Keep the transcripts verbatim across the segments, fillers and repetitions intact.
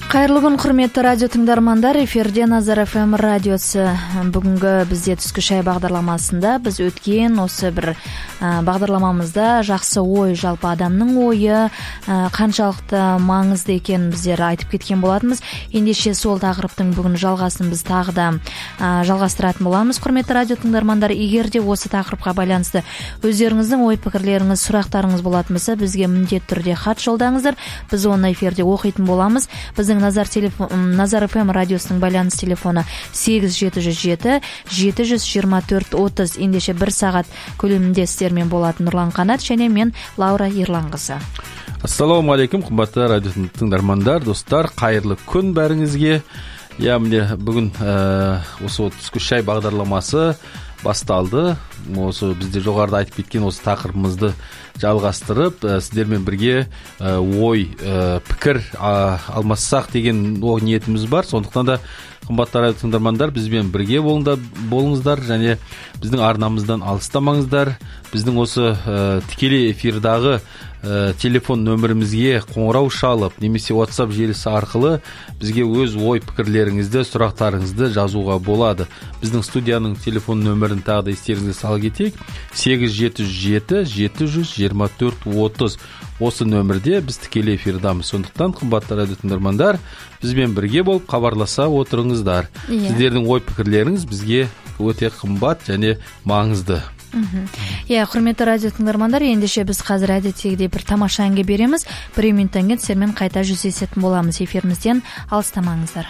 Кайырлы күн, құрметті радио тыңдармандар. Эфирде Назар эф эм радиосы. Бүгінгі бізде түскі шай бағдарламасында біз өткен осы бір бағдарламамызда жақсы ой, жалпы адамның ойы қаншалықты маңызды екен біздер айтып кеткен болатынбыз. Ендеше сол тақырыптың бүгін жалғасын біз тағы да жалғастыратын боламыз. Құрметті радио тыңдармандар, егер де осы тақырыпқа байланысты өздеріңіздің ой пікірлеріңіз, сұрақтарыңыз болатын болса, бізге міндетті түрде хат жолдаңыздар. Біз оны эфирде оқитын боламыз. Біздің Назар телефон, Назар эф эм радиосының байланыс телефоны сегіз жеті жүз жеті жеті жүз жиырма төрт отыз. Ендеше бір сағат көлемінде сіздермен болатын Нұрлан Қанат және мен Лаура Ерланқызы. Ассаламу алейкум, қымбатты радио тыңдармандар, достар, қайырлы күн бәріңізге. Я мне бүгін ә, осы түскі шай бағдарламасы басталды. Осы бізде жоғарыда айтып кеткен осы тақырыбымызды жалғастырып, ә, сіздермен бірге ә, ой, ә, пікір ә, алмассақ деген о ниетіміз бар. Сондықтан да қымбатты радио тыңдармандар, бізбен бірге болыңыздар және біздің арнамыздан алыстамаңыздар. Біздің осы ә, тікелей эфирдағы ә, телефон нөмірімізге қоңырау шалып, немесе WhatsApp желісі арқылы бізге өз ой пікірлеріңізді, сұрақтарыңызды жазуға болады. Біздің студияның телефон нөмірін тағы да естеріңізге сала кетейік. сегіз жеті жүз жеті жеті жүз жиырма төрт отыз. Осы нөмірде біз тікелей эфирдамыз. Сондықтан қымбатты радио тыңдармандар, бізбен бірге болып хабарласа отырыңыздар. Yeah. Сіздердің ой пікірлеріңіз бізге өте қымбат және маңызды. Иә, құрметті радио тыңдармандар, ендеше біз қазір әдеттегідей бір тамаша әнге береміз. Бір минуттан кейін сіздермен қайта жүздесетін боламыз. Эфирімізден алыстамаңыздар.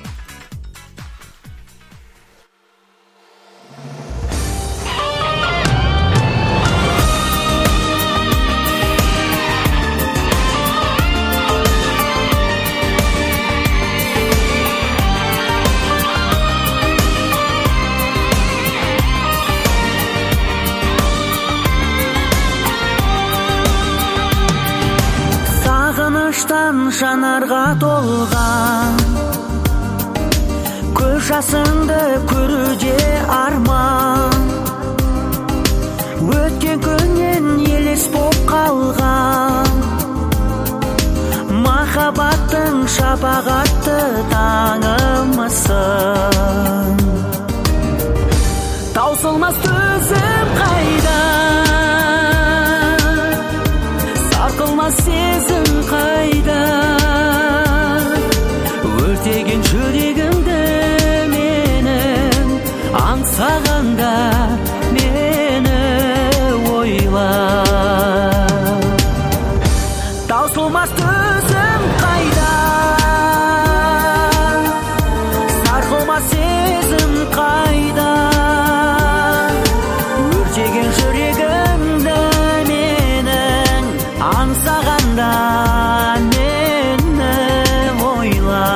Жанарға толған көз жасыңды көруде арман, өткен күннен елес боп қалған махаббаттың шапағатты таңымысың. Таусылмас төзім қайда, сарқылмас сезім қайда, өртеген жүрегімді менің аңсағанда мені ойла. Таусылмас төзім қайда, сарқылмас сезім қайда, өртеген жүрегімді менің аңсағанда мені ойла.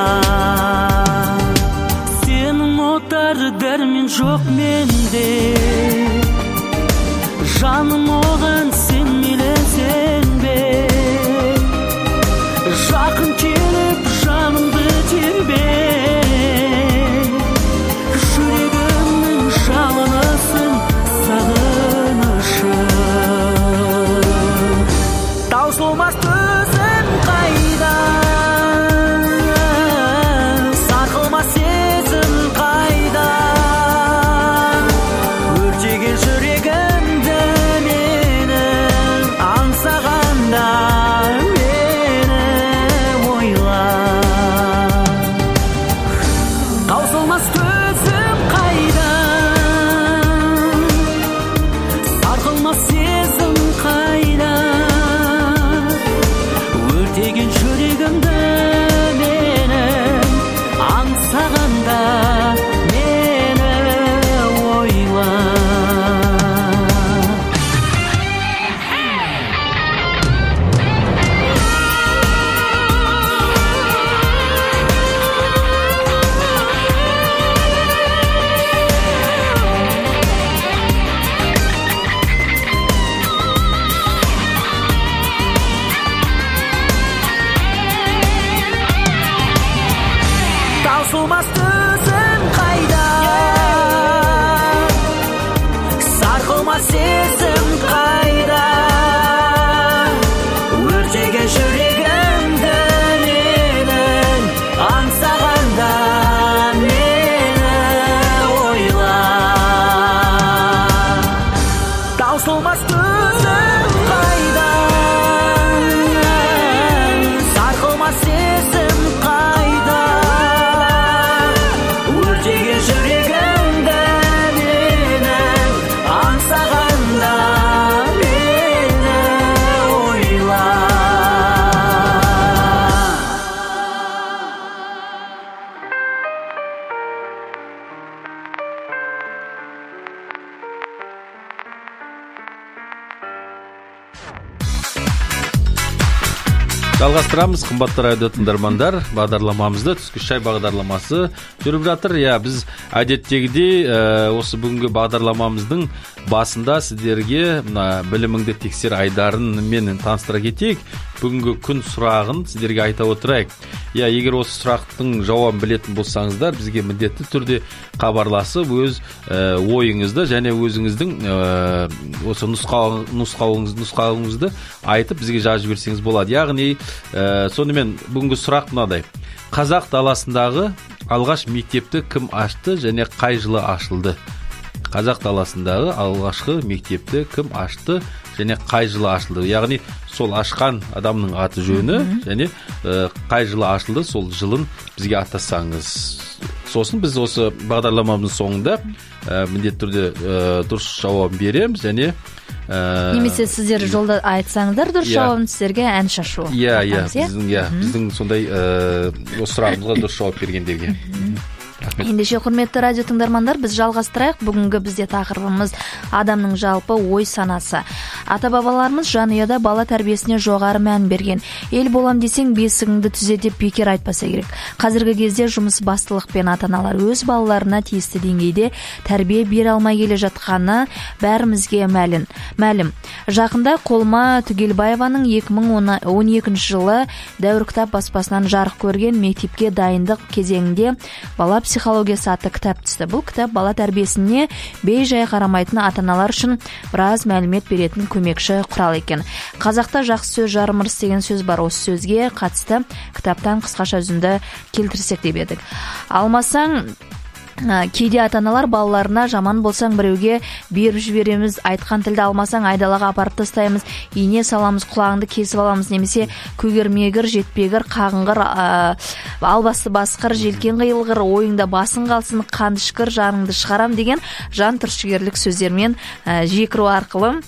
Сен ұмытар дәрмен жоқ менде, жаным оған сен мейлі сенбе, жақын келіп жанымды тербе, жүрегімнің жалынысың сағынышым. Таусылмас төзім қайда, сарқылмас сезім қайда, өртеген жүрегімді менің аңсағанда мені ойла. Таусылмас төзім қайда, сарқылмас сезім қайда, өртеген жүрегімді менің аңсағанда мені ойла. таусылмас төзім қайда, сарқылмас сезім қайда, өртеген жүрегімді менің аңсағанда мені ойла. Жалғастырамыз, қымбатты радио тыңдармандар. Бағдарламамызды түскі шай бағдарламасы жүріп жатыр. Я, біз әдеттегідей осы бүгінгі бағдарламамыздың басында сіздерге мына біліміңді тексер айдарымен таныстыра кетейік. Бүгінгі күн сұрағын сіздерге айта отырайық. Я, егер осы сұрақтың жауабын білетін болсаңыздар, бізге міндетті түрде хабарласып, өз ойыңызды және өзіңіздің осы нұсқауыңызды айтып бізге жазып жіберсеңіз болады. Яғни, сонымен бүгінгі сұрақ мынадай: қазақ даласындағы алғаш мектепті кім ашты және қай жылы ашылды? Қазақ даласындағы алғашқы мектепті кім ашты және қай жылы ашылды? Яғни сол ашқан адамның аты жөні және қай жылы ашылды, сол жылын бізге атасаңыз. Сосын біз осы бағдарламамыздың соңында міндетті түрде дұрыс жауап береміз және немесе сіздер жолда айтсаңыздар дұрыс жауабын сіздерге ән шашу. Иә, иә, біздің иә, біздің сондай осы сұрағымызға дұрыс жауап бергендерге. Ендеше құрметті радио тыңдармандар, біз жалғастырайық. Бүгінгі бізде тақырыбымыз адамның жалпы ой санасы. Ата-бабаларымыз жанұяда бала тәрбиесіне жоғары мән берген. Ел болам десең бесігіңді түзе деп бекер айтпаса керек. Қазіргі кезде жұмыс бастылықпен ата-аналар өз балаларына тиісті деңгейде тәрбие бере алмай келе жатқаны бәрімізге мәлім. Мәлім. Жақында Қолма Түгелбаеваның екі мың он екінші жылы Дәуір кітап баспасынан жарық көрген мектепке дайындық кезеңінде бала психологиясы атты кітап түсті. Бұл кітап бала тәрбиесіне бей-жай қарамайтын ата-аналар үшін біраз мәлімет беретін көмекші құрал екен. Қазақта жақсы сөз жарым ырыс деген сөз бар. Осы сөзге қатысты кітаптан қысқаша үзінді келтірсек деп едік. Алмасаң, кейде ата-аналар балаларына жаман болсаң біреуге беріп жібереміз, айтқан тілді алмасаң айдалаға апарып тастаймыз, ине саламыз, құлағыңды кесіп аламыз, немесе көгермегір, жетпегір, қағыңғыр, албасты басқыр, желкен қиылғыр, ойыңда басың қалсын, қандышқыр, жаныңды шығарам деген жан түршігерлік сөздермен жекіру арқылы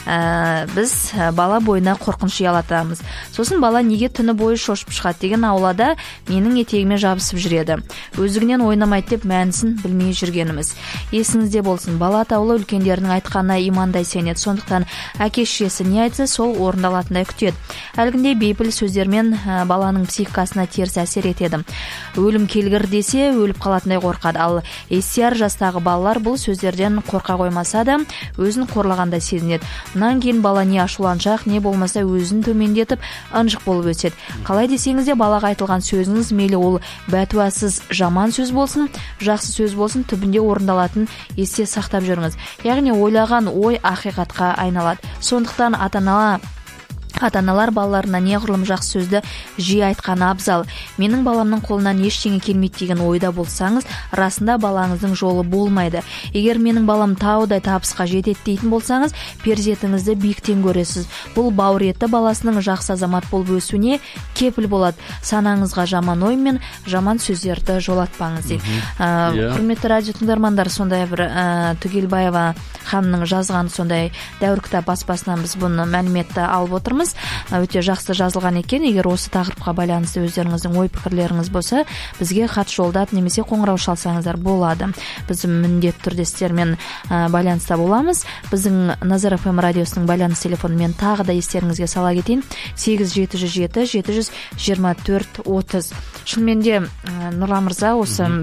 біз бала бойына қорқыныш ұялатамыз. Сосын бала неге түні бойы шошып шығады деген аулада менің етегіме жабысып жүреді. Өздігінен ойнамайды деп мәнісін білмей жүргеніміз. Есіңізде болсын, бала атаулы үлкендердің айтқанына имандай сенеді. Сондықтан әке-шешесі не айтса, сол орындалатындай күтеді. Әлгіндей бейпіл сөздермен баланың психикасына теріс әсер етеді. Өлім келгір десе, өліп қалатындай қорқады. Ал естияр жастағы балалар бұл сөздерден қорқа қоймаса да, өзін қорлағандай сезінеді. Мұнан кейін бала не ашуланшақ, не болмаса өзін төмендетіп, ынжық болып өтеді. Қалай десеңіз де, балаға айтылған сөзіңіз мейлі ол бәтуасыз жаман сөз болсын, жақсы сөз болсын, түбінде орындалатын есте сақтап жүріңіз. Яғни ойлаған ой ақиқатқа айналады. Сондықтан ата-аналар Ата-аналар балаларына неғұрлым жақсы сөзді жиі айтқаны абзал. Менің баламның қолынан ештеңе келмейді деген ойда болсаңыз, расында балаңыздың жолы болмайды. Егер менің балам таудай табысқа жетеді дейтін болсаңыз, перзентіңізді биіктен көресіз. Бұл бауыр еті баласының жақсы азамат болып өсуіне кепіл болады. Санаңызға жаман ой мен жаман сөздерді жолатпаңыз дейді. Құрметті радио тыңдармандар, сондай бір Түгелбаева ханымның жазған сондай Дәуір кітап баспасынан біз бұны мәліметті алып отырмыз. Өте жақсы жазылған екен. Егер осы тақырыпқа байланысты өздеріңіздің ой пікірлеріңіз болса, бізге хат жолдап немесе қоңырау шалсаңыздар болады. Біз міндетті түрде сіздермен байланыста боламыз. Біздің Назар эф эм радиосының байланыс телефонымен тағы да естеріңізге сала кетейін: сегіз жеті жүз жеті жеті жүз жиырма төрт отыз. Шынымен де Нұрлан мырза, осы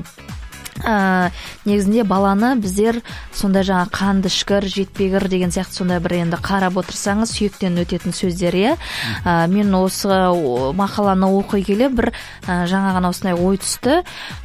Ә, негізінде баланы біздер сондай жаңа қанды ішкір, жетпегір деген сияқты сондай бір енді қарап отырсаңыз сүйектен өтетін сөздер. Иә, ә, мен осы мақаланы оқи келе бір ә, жаңа ғана осындай ой түсті.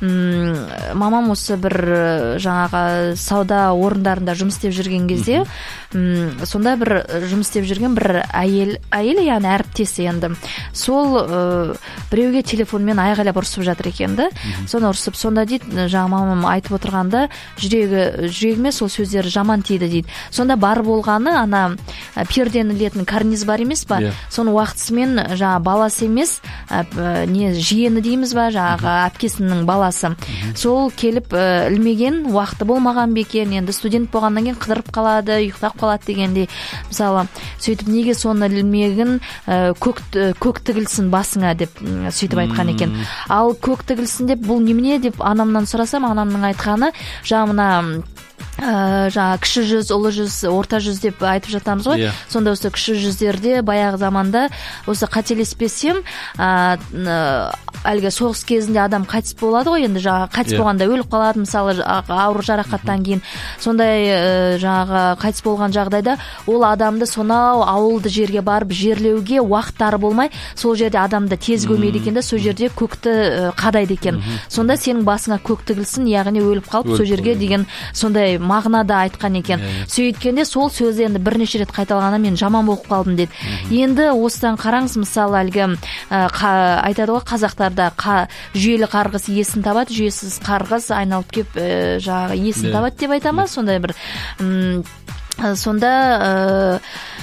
М, мамам осы бір жаңағы сауда орындарында жұмыс істеп жүрген кезде, м, сонда бір жұмыс істеп жүрген бір әйел, әйел яғни әріптесі енді. Сол ә, біреуге телефонмен айғайлап ұрсып жатыр екен. Соны ұрсып, сонда дейді, жаңа мамам айтып отырғанда жүрегі жүрегіме сол сөздер жаман тиді дейді. Сонда бар болғаны ана пердені ілетін карниз бар емес па? Yeah. Соны уақытысымен жаңа баласы емес, не жиені дейміз ба, жаңағы әпкесінің баласы. Mm-hmm. Сол келіп ілмеген, уақыты болмаған бекен, енді студент болғаннан кейін қыдырып қалады, ұйықтап қалады дегендей. Мысалы, сөйтіп неге соны ілмегін көк көк тігілсін басыңа деп сөйтіп айтқан екен. Ал көк тігілсін деп бұл немене деп анамнан сұрасам, анамның айтқаны жаңа жаңа кіші жүз, ұлы жүз, орта жүз деп айтып жатамыз ғой. Yeah. Сонда осы кіші жүздерде баяғы заманда осы қателеспесем, әлгі соғыс кезінде адам қайтыс болады ғой, енді жаңа қайтыс yeah. болғанда өліп қалады, мысалы ауыр жарақаттан кейін. Сондай жаңағы қайтыс болған жағдайда ол адамды сонау ауылды жерге барып жерлеуге уақыттары болмай, сол жерде адамды тез көмейді екен де, сол жерде көкті қадайды екен. Сонда сенің басыңа көк тігілсін, яғни өліп қалып сол жерге деген сондай мағынада айтқан екен. Сөйткенде сол сөзі енді бірнеше рет қайталағанда мен жаман болып қалдым деді. Енді осыдан қараңыз, мысалы әлгі айтады ғой қазақтарда жүйелі қарғыс есін табады, жүйесіз қарғыс айналып кеп жаңағы есін табады деп айта ма? Сондай бір сонда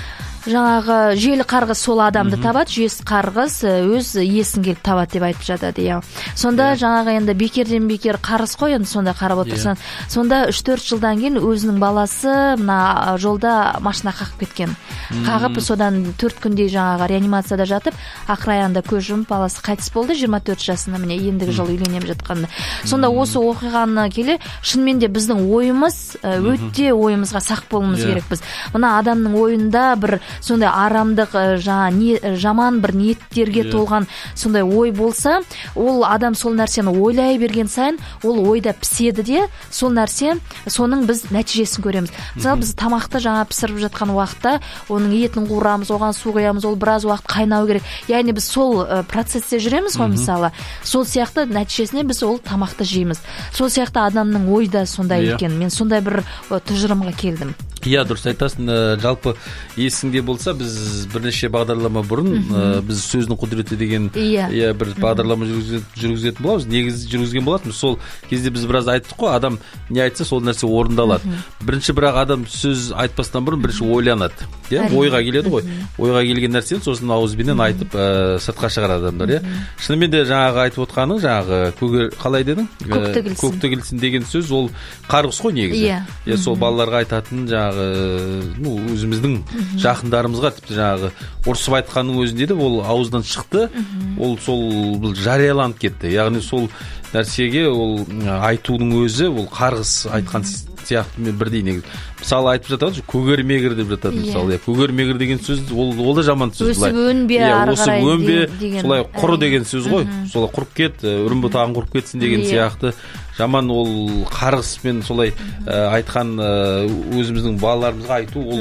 жаңағы жүйелі қарғыс сол адамды табады, жүйесіз қарғыс өз есін келіп табады деп айтып жатады. Иә. Сонда yeah. жаңағы енді бекерден бекер қарғыс қой, енді сонда қарап отырсан. Yeah. Сонда үш төрт жылдан кейін өзінің баласы мына жолда машина қағып кеткен. Mm-hmm. Қағып, содан төрт күндей жаңағы реанимацияда жатып, ақыраяғында көз жұмып баласы қайтыс болды жиырма төрт жасында, міне ендігі жыл үйленем жатқанда. Сонда осы оқиғаны келе, шынымен де біздің ойымыз өте ойымызға сақ болуымыз yeah. керек біз. Мына адамның ойында бір сондай арамдық жаңа не, жаман бір ниеттерге yeah. толған сондай ой болса, ол адам сол нәрсені ойлай берген сайын ол ойда піседі де, сол нәрсе соның біз нәтижесін көреміз. Мысалы біз тамақты жаңа пісіріп жатқан уақытта оның етін қуырамыз, оған су құямыз, ол біраз уақыт қайнау керек. Яғни біз сол процесте жүреміз ғой, мысалы. Сол сияқты нәтижесінде біз ол тамақты жейміз. Сол сияқты адамның ойда сондай yeah. екен. Мен сондай бір тұжырымға келдім. Иә, дұрыс айтасың. Жалпы есіңде болса, біз бірнеше бағдарлама бұрын mm-hmm. біз сөздің құдіреті деген иә yeah. бір бағдарлама жүргізетін боламыз. Негізі жүргізген болатынбыз. Сол кезде біз біраз айттық қой, адам не айтса сол нәрсе орындалады. Mm-hmm. Бірінші бірақ адам сөз айтпастан бұрын бірінші ойланады. Иә, ойға келеді ғой. Mm-hmm. Ойға келген нәрсені сосын ауызбенен mm-hmm. айтып ә, сыртқа шығарады адамдар, иә. Mm-hmm. Шынымен де жаңағы айтып отқаның, жаңағы көгер қалай дедің? Көк тігілсін деген сөз ол қарғыс қой негізі. Иә, yeah. yeah, сол балаларға айтатын жаңағы ну өзіміздің жақындарымызға тіпті жаңағы ұрсып айтқанның өзінде де ол ауыздан шықты, ол сол жарияланып кетті. Яғни сол нәрсеге ол айтудың өзі ол қарғыс айтқан сияқты мен бірдей негізі. Мысалы айтып жатады, көгермегір деп жатады. Мысалы, көгермегір деген сөз ол ол да жаман сөз. Өсіп өнбе ары қарай деген. Солай құр деген сөз ғой. Солай құрып кет, өрім бұтағың құрып кетсін деген сияқты. Жаман ол қарғыспен солай айтқан өзіміздің балаларымызға айту ол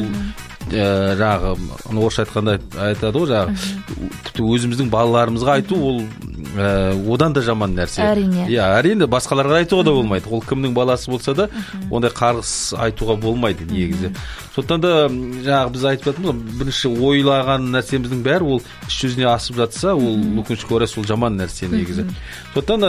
жаңағы орысша айтқанда айтады ғой, жаңағы тіпті өзіміздің балаларымызға айту ол одан да жаман нәрсе. Әрине. Иә, әрине басқаларға айтуға да болмайды. Ол кімнің баласы болса да ондай қарғыс айтуға болмайды негізі. Сондықтан да жаңағы біз айтып жатырмыз, бірінші ойлаған нәрсеміздің бәрі ол іс жүзіне асып жатса, ол өкінішке орай сол жаман нәрсе негізі. Сондықтан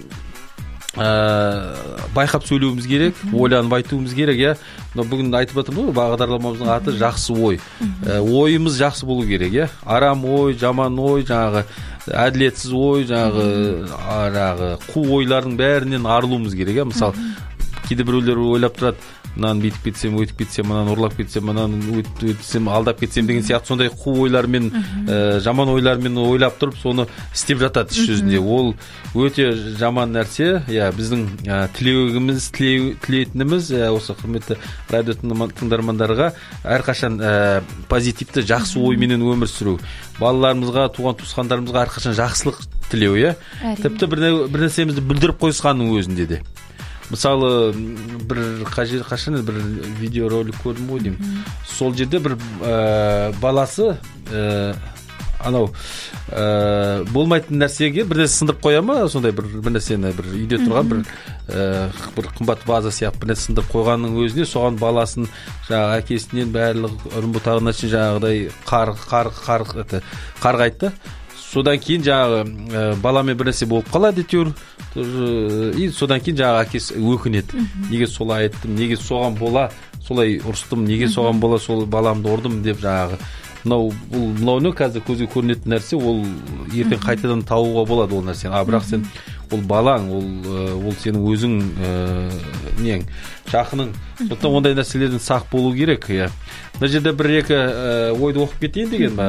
ә, байқап сөйлеуіміз керек, ойланып айтуымыз керек, иә. Бүгін айтып жатырмыз ғой, бағдарламамыздың аты жақсы ой. Ә, ойымыз жақсы болу керек, иә. Арам ой, жаман ой, жаңағы әділетсіз ой, жаңағы жаңағы қу ойлардың бәрінен арылуымыз керек, иә. Мысалы, кейде біреулер ойлап тұрады, мынаны бүйтіп кетсем, өтіп кетсем, мынаны ұрлап кетсем, мынаны өтсем, алдап кетсем деген сияқты сондай қу ойлармен, ә, жаман ойлармен ойлап тұрып, соны істеп жатады іс жүзінде. Ол өте жаман нәрсе. Иә, біздің ә, тілеуіміз, тілейтініміз ә, осы құрметті радио тыңдармандарға әрқашан ә, позитивті, жақсы ойменен өмір сүру. Балаларымызға, туған туысқандарымызға әрқашан жақсылық тілеу, иә. Тіпті бір нәрсемізді білдіріп қойысқанның өзінде де. Мысалы, бір қашан бір видеоролик көрдім ғой деймін. Сол жерде бір ә, баласы ә, анау ә, болмайтын нәрсеге бір нәрсе сындырып қоя ма, сондай бір бір нәрсені бір үйде тұрған бір ә, бір қымбат ваза сияқты бір нәрсе сындырып қойғанның өзіне соған баласын жаңағы әкесінен барлық үрім бұтағына шейін жаңағыдай қар қар қар қарғайтты. содан кейін жаңағы баламен бір нәрсе болып қалады әйтеуір, и содан кейін жаңағы әкесі өкінеді. Неге солай айттым, неге соған бола солай ұрыстым, неге соған бола сол баламды ұрдым деп жаңағы. Мынау бұл мынауны қазір көзге көрінетін нәрсе, ол ертең қайтадан табуға болады ол нәрсені. А бірақ сен ол балаң, ол ол сенің өзің нең, жақының. Сондықтан ондай нәрселерден сақ болу керек. Иә. Мына жерде бір екі ойды оқып кетейін деген.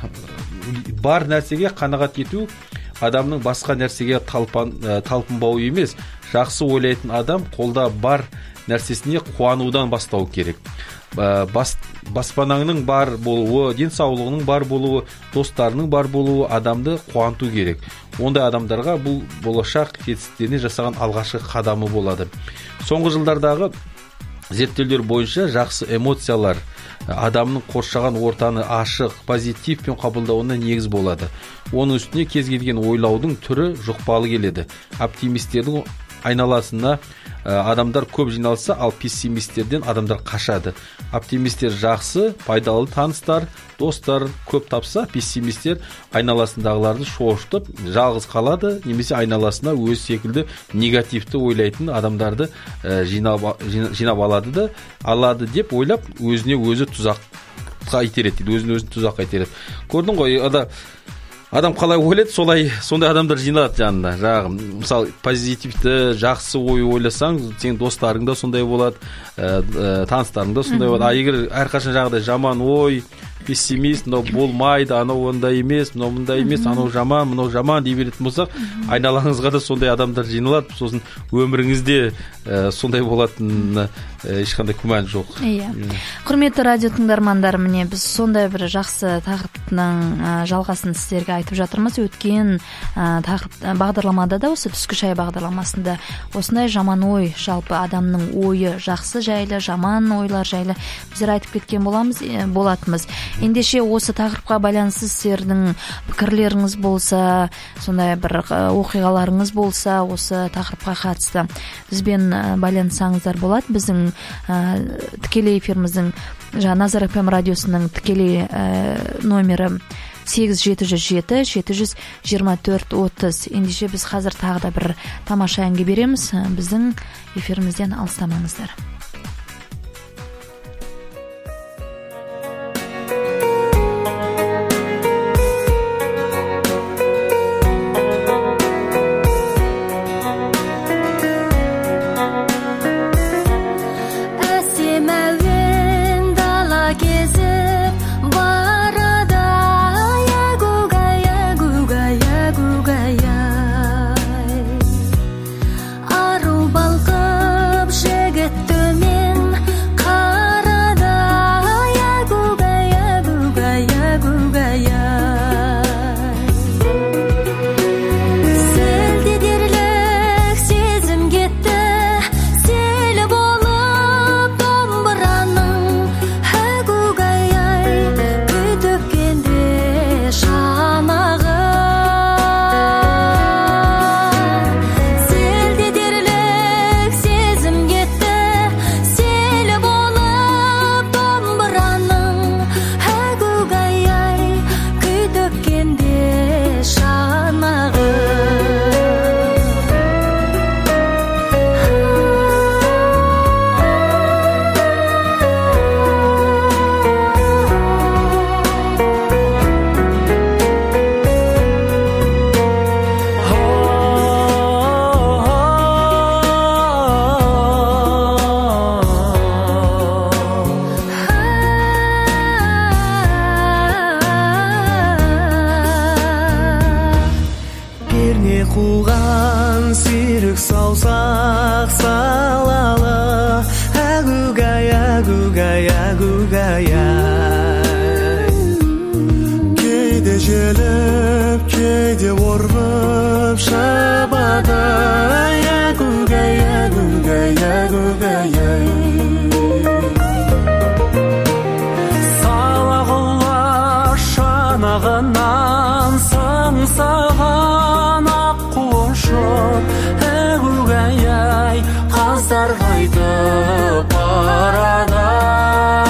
Бар нәрсеге қанағат ету адамның басқа нәрсеге талпынбауы емес. Жақсы ойлайтын адам қолда бар нәрсесіне қуанудан бастау керек. Бас, баспанаңның бар болуы, денсаулығының бар болуы, достарының бар болуы адамды қуанту керек. Ондай адамдарға бұл болашақ жетістіктеріне жасаған алғашқы қадамы болады. Соңғы жылдардағы зерттеулер бойынша жақсы эмоциялар адамның қоршаған ортаны ашық, позитивпен қабылдауына негіз болады. Оның үстіне кез келген ойлаудың түрі жұқпалы келеді. Оптимистердің айналасына адамдар көп жиналса, ал пессимистерден адамдар қашады. Оптимистер жақсы, пайдалы таныстар, достар көп тапса, пессимистер айналасындағыларды шошытып, жалғыз қалады, немесе айналасына өз секілді негативті ойлайтын адамдарды жинап, жинап алады да, алады деп ойлап, өзіне өзі тұзаққа итереді, өзіне өзі тұзаққа итереді. Көрдің ғой, ада адам қалай ойлайды, солай сондай адамдар жиналады жанында. Жаңағы, мысалы, позитивті, жақсы ой ойласаң, сенің достарың да сондай болады, ә, ә, таныстарың да сондай болады. А егер әрқашан жаңағыдай жаман ой, пессимист, мынау болмайды, анау ондай емес, мынау мындай емес, анау жаман, мынау жаман дей беретін болсақ, айналаңызға да сондай адамдар жиналады. Сосын өміріңізде ә, сондай болатын ә, ешқандай күмән жоқ. Иә. Құрметті радио тыңдармандар, міне біз сондай бір жақсы тақырыптың ә, жалғасын сіздерге айтып жатырмыз. Өткен ә, тақырып бағдарламада да, осы түскі шай бағдарламасында осындай жаман ой, жалпы адамның ойы жақсы жайлы, жаман ойлар жайлы біздер айтып кеткен боламыз, ә, болатымыз. Ендеше осы тақырыпқа байланысты сіздердің пікірлеріңіз болса, сондай бір оқиғаларыңыз болса, осы тақырыпқа қатысты бізбен байланысаңыздар болады. Біздің ә, тікелей эфиріміздің, жаңа Назар эф эм радиосының тікелей ә, номері сегіз жеті жүз жеті жеті жүз жиырма төрт отыз. Ендеше біз қазір тағы да бір тамаша әнге береміз. Біздің эфирімізден алыстамаңыздар.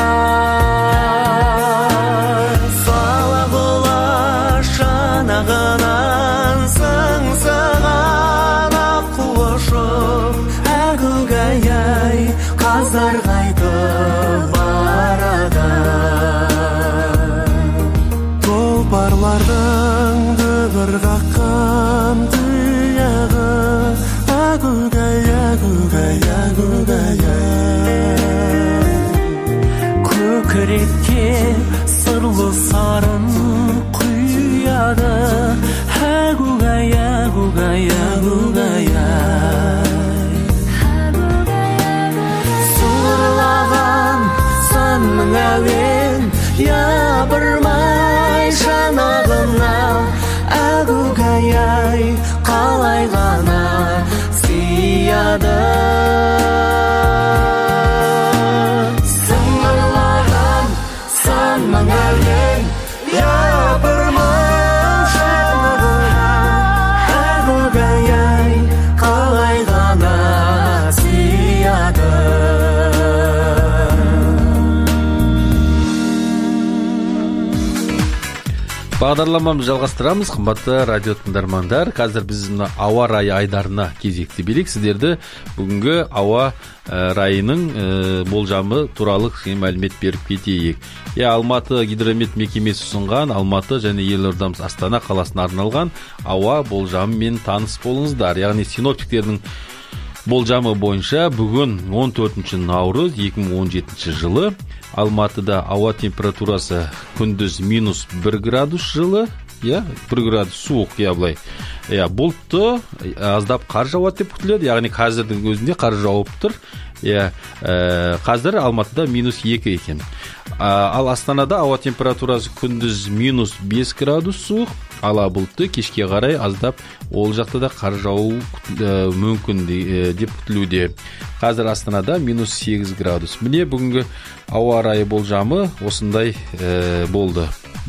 Сала бола шанаған сырлы сарын құяды. Әгугай, әгугай, әгугай, сұрлаған санның әуен ябырмай жанағына. Әгугай, ай, қалай ғана сияды. Сыңғырлаған санның әуен ябырмай жанағына. Әгугай, ай, қалай ғана сияды. Бағдарламамызды жалғастырамыз, қымбатты радио тыңдармандар. Қазір біз мына ауа райы айдарына кезекті берейік. Сіздерді бүгінгі ауа райының болжамы туралы мәлімет беріп кетейік. Я Алматы гидромет мекемесі ұсынған Алматы және елордамыз Астана қаласына арналған ауа болжамымен таныс болыңыздар. Яғни синоптиктердің болжамы бойынша бүгін он төртінші наурыз екі мың он жетінші жылы Алматыда ауа температурасы күндіз минус бір градус жылы, я, бір градус суық, я, былай. Я, бұлтты, аздап қар жауады деп күтіледі, яғни қазірдің өзінде қар жауып тұр. Я, ә, қазір Алматыда минус екі екен. А, ал Астанада ауа температурасы күндіз минус бес градус суық, ала бұлтты, кешке қарай аздап ол жақта да қар жауы ә, мүмкін деп күтілуде. Қазір Астанада минус сегіз градус. Міне бүгінгі ауа райы болжамы осындай ә, болды.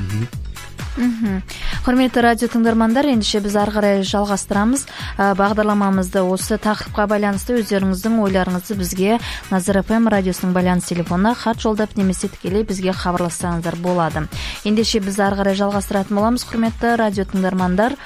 Құрметті радио тыңдармандар, ендеше біз ары қарай жалғастырамыз. Бағдарламамызды осы тақырыпқа байланысты өздеріңіздің ойларыңызды бізге Назар эф эм радиосының байланыс телефонына хат жолдап немесе тікелей бізге хабарлассаңыздар болады. Ендеше біз ары қарай жалғастыратын боламыз. Құрметті радио тыңдармандар,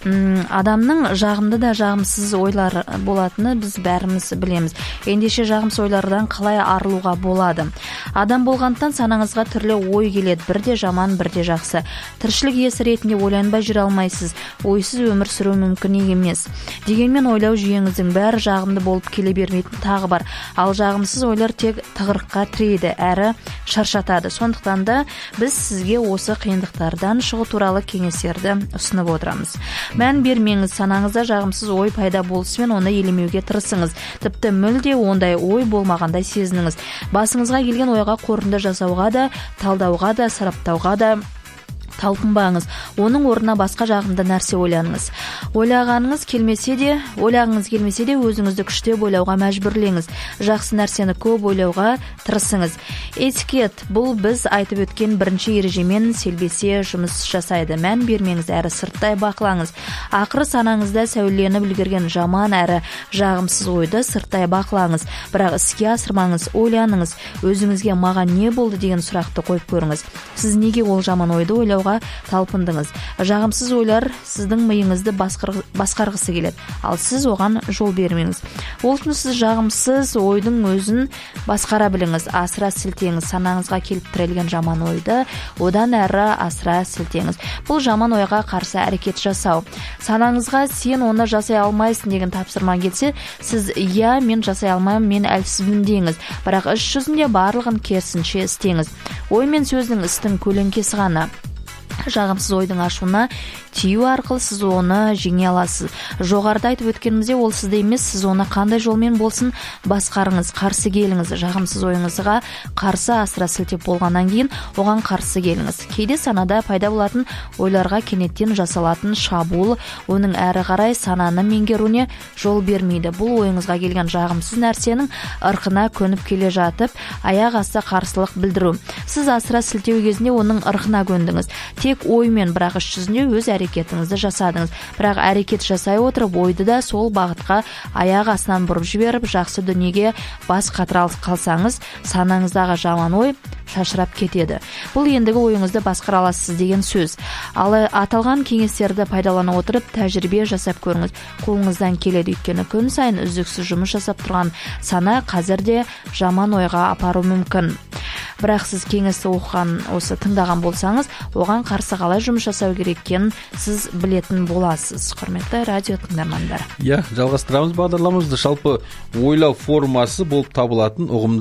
адамның жағымды да жағымсыз ойлар болатыны біз бәріміз білеміз. Ендеше жағымсыз ойлардан қалай арылуға болады? Адам болғандықтан санаңызға түрлі ой келеді, бірде жаман, бірде жақсы. Тіршілік иесі ретінде ойланбай жүре алмайсыз, ойсыз өмір сүру мүмкін емес. Дегенмен ойлау жүйеңіздің бәрі жағымды болып келе бермейтін тағы бар. Ал жағымсыз ойлар тек тығырыққа тірейді, әрі шаршатады. Сондықтан да біз сізге осы қиындықтардан шығу туралы кеңестерді ұсынып отырамыз. Мән бермеңіз, санаңызда жағымсыз ой пайда болысымен оны елемеуге тырысыңыз. Тіпті мүлде ондай ой болмағандай сезініңіз. Басыңызға келген ойға қорытынды жасауға да, талдауға да, сараптауға да талпынбаңыз. Оның орнына басқа жағымды нәрсе ойланыңыз. Ойлағаныңыз келмесе де, ойлағыңыз келмесе де өзіңізді күштеп ойлауға мәжбүрлеңіз. Жақсы нәрсені көп ойлауға тырысыңыз. Этикет бұл біз айтып өткен бірінші ережемен селбесе жұмыс жасайды. Мән бермеңіз, әрі сырттай бақылаңыз. Ақыры санаңызда сәулені білгерген жаман әрі жағымсыз ойды сырттай бақылаңыз. Бірақ іске асырмаңыз, ойланыңыз. Өзіңізге маған не болды деген сұрақты қойып көріңіз. Сіз неге ол жаман ойды ойлауға талпындыңыз? Жағымсыз ойлар сіздің миыңызды басқарғысы келеді, ал сіз оған жол бермеңіз. Ол үшін сіз жағымсыз ойдың өзін басқара біліңіз, асыра сілтеңіз. Санаңызға келіп тірелген жаман ойды одан әрі асыра сілтеңіз. Бұл жаман ойға қарсы әрекет жасау. Санаңызға сен оны жасай алмайсың деген тапсырма келсе, сіз иә, мен жасай алмаймын, мен әлсізбін деңіз. Бірақ іс жүзінде барлығын керісінше істеңіз. Ой мен сөздің істің көлеңкесі ғана. Жағымсыз ойдың ашуына тию арқылы сіз оны жеңе аласыз. Жоғарыда айтып өткенімізде ол сізде емес, сіз оны қандай жолмен болсын басқарыңыз, қарсы келіңіз. Жағымсыз ойыңызға қарсы асыра сілтеп болғаннан кейін оған қарсы келіңіз. Кейде санада пайда болатын ойларға кенеттен жасалатын шабуыл оның әрі қарай сананы меңгеруіне жол бермейді. Бұл ойыңызға келген жағымсыз нәрсенің ырқына көніп келе жатып, аяқ асты қарсылық білдіру. Сіз асыра сілтеу кезінде оның ырқына көндіңіз. Тек оймен, бірақ іс жүзінде өз әрекетіңізді жасадыңыз. Бірақ әрекет жасай отырып, ойды да сол бағытқа аяқ астынан бұрып жіберіп, жақсы дүниеге бас қатыра қалсаңыз, санаңыздағы жаман ой шашырап кетеді. Бұл ендігі ойыңызды басқара аласыз деген сөз. Ал аталған кеңестерді пайдалана отырып, тәжірибе жасап көріңіз. Қолыңыздан келеді, өйткені күн сайын үздіксіз жұмыс жасап тұрған сана қазірде жаман ойға апару мүмкін. Бірақ сіз кеңесті оқыған, осы тыңдаған болсаңыз, оған қарсы қалай жұмыс жасау керек екенін сіз білетін боласыз, құрметті радио тыңдармандар. Я, жалғастырамыз бағдарламамызды. Жалпы ойлау формасы болып табылатын ұғымдар,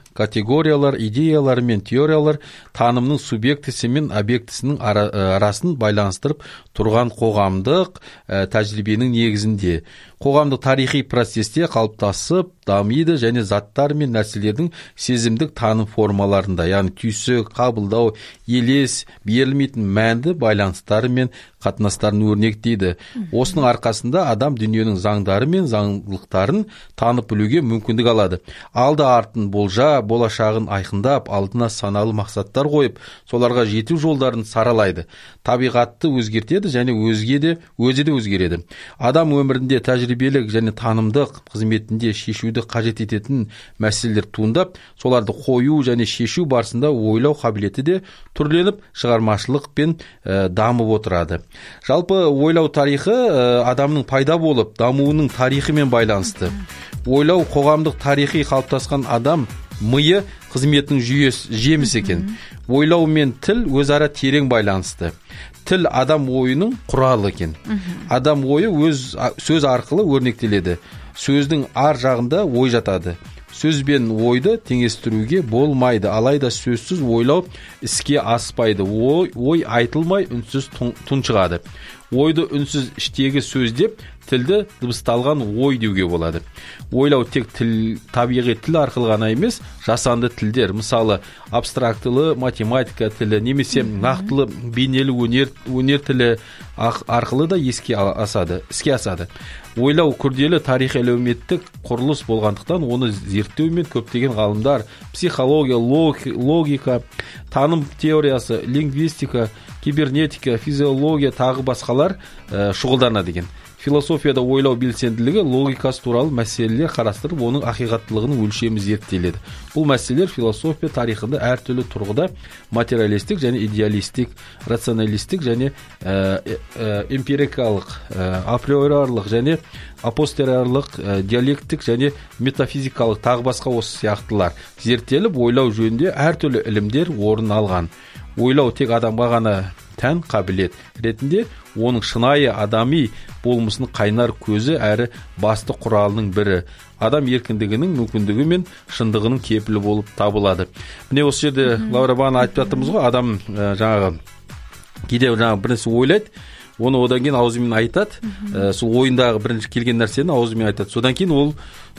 категориялар, идеялар мен теориялар танымның субъектісі мен объектісінің арасын байланыстырып тұрған қоғамдық ә, тәжірибенің негізінде. Қоғамдық тарихи процесте қалыптасып дамиды және заттар мен нәрселердің сезімдік таным формаларында, яғни түйсік, қабылдау, елес, берілмейтін мәнді байланыстары мен қатынастарын өрнектейді. Осының арқасында адам дүниенің заңдары мен заңдылықтарын танып білуге мүмкіндік алады. Алды артын болжа, болашағын айқындап, алдына саналы мақсаттар қойып, соларға жету жолдарын саралайды. Табиғатты өзгертеді және өзге де өзі де өзгереді. Адам өмірінде тәжірибелік және танымдық қызметінде шешуді қажет ететін мәселелер туындап, соларды қою және шешу барысында ойлау қабілеті де түрленіп, шығармашылықпен ә, дамып отырады. Жалпы ойлау тарихы ә, адамның пайда болып, дамуының тарихымен байланысты. Ойлау қоғамдық тарихи қалыптасқан адам миы қызметінің жүйесі жемісі екен. Ойлау мен тіл өзара терең байланысты. Тіл адам ойының құралы екен. Адам ойы өз сөз арқылы өрнектеледі. Сөздің ар жағында ой жатады. Сөз бен ойды теңестіруге болмайды. Алайда сөзсіз ойлау іске аспайды. Ой, ой айтылмай үнсіз тұншығады. Ойды үнсіз іштегі сөздеп, тілді дыбысталған ой деуге болады. Ойлау тек тіл, табиғи тіл арқылы ғана емес, жасанды тілдер, мысалы абстрактылы математика тілі, немесе нақтылы бейнелі өнер, өнер тілі арқылы да еске асады, іске асады. Ойлау күрделі тарихи әлеуметтік құрылыс болғандықтан оны зерттеумен көптеген ғалымдар, психология, логика, таным теориясы, лингвистика, кибернетика, физиология тағы басқалар ә, шұғылдана деген. Философияда ойлау белсенділігі логикасы туралы мәселелер қарастырып, оның ақиқаттылығының өлшемі зерттеледі. Бұл мәселелер философия тарихында әртүрлі тұрғыда материалистік және идеалистік, рационалистік және ә, ә, эмпирикалық, ә, априорарлық және апостериарлық, ә, диалектик және метафизикалық тағы басқа осы сияқтылар зерттеліп, ойлау жөнінде әртүрлі ілімдер орын алған. Ойлау тек адамға ғана тән қабілет ретінде оның шынайы адами болмысының қайнар көзі әрі басты құралының бірі. Адам еркіндігінің мүмкіндігі мен шындығының кепілі болып табылады. Міне осы жерде Лаура бағана айтып жатырмыз ғой, адам ә, жаңағы кейде жаңағы бірнәрсе ойлайды, оны одан кейін аузымен айтады, ә, сол ойындағы бірінші келген нәрсені аузымен айтады. Содан кейін ол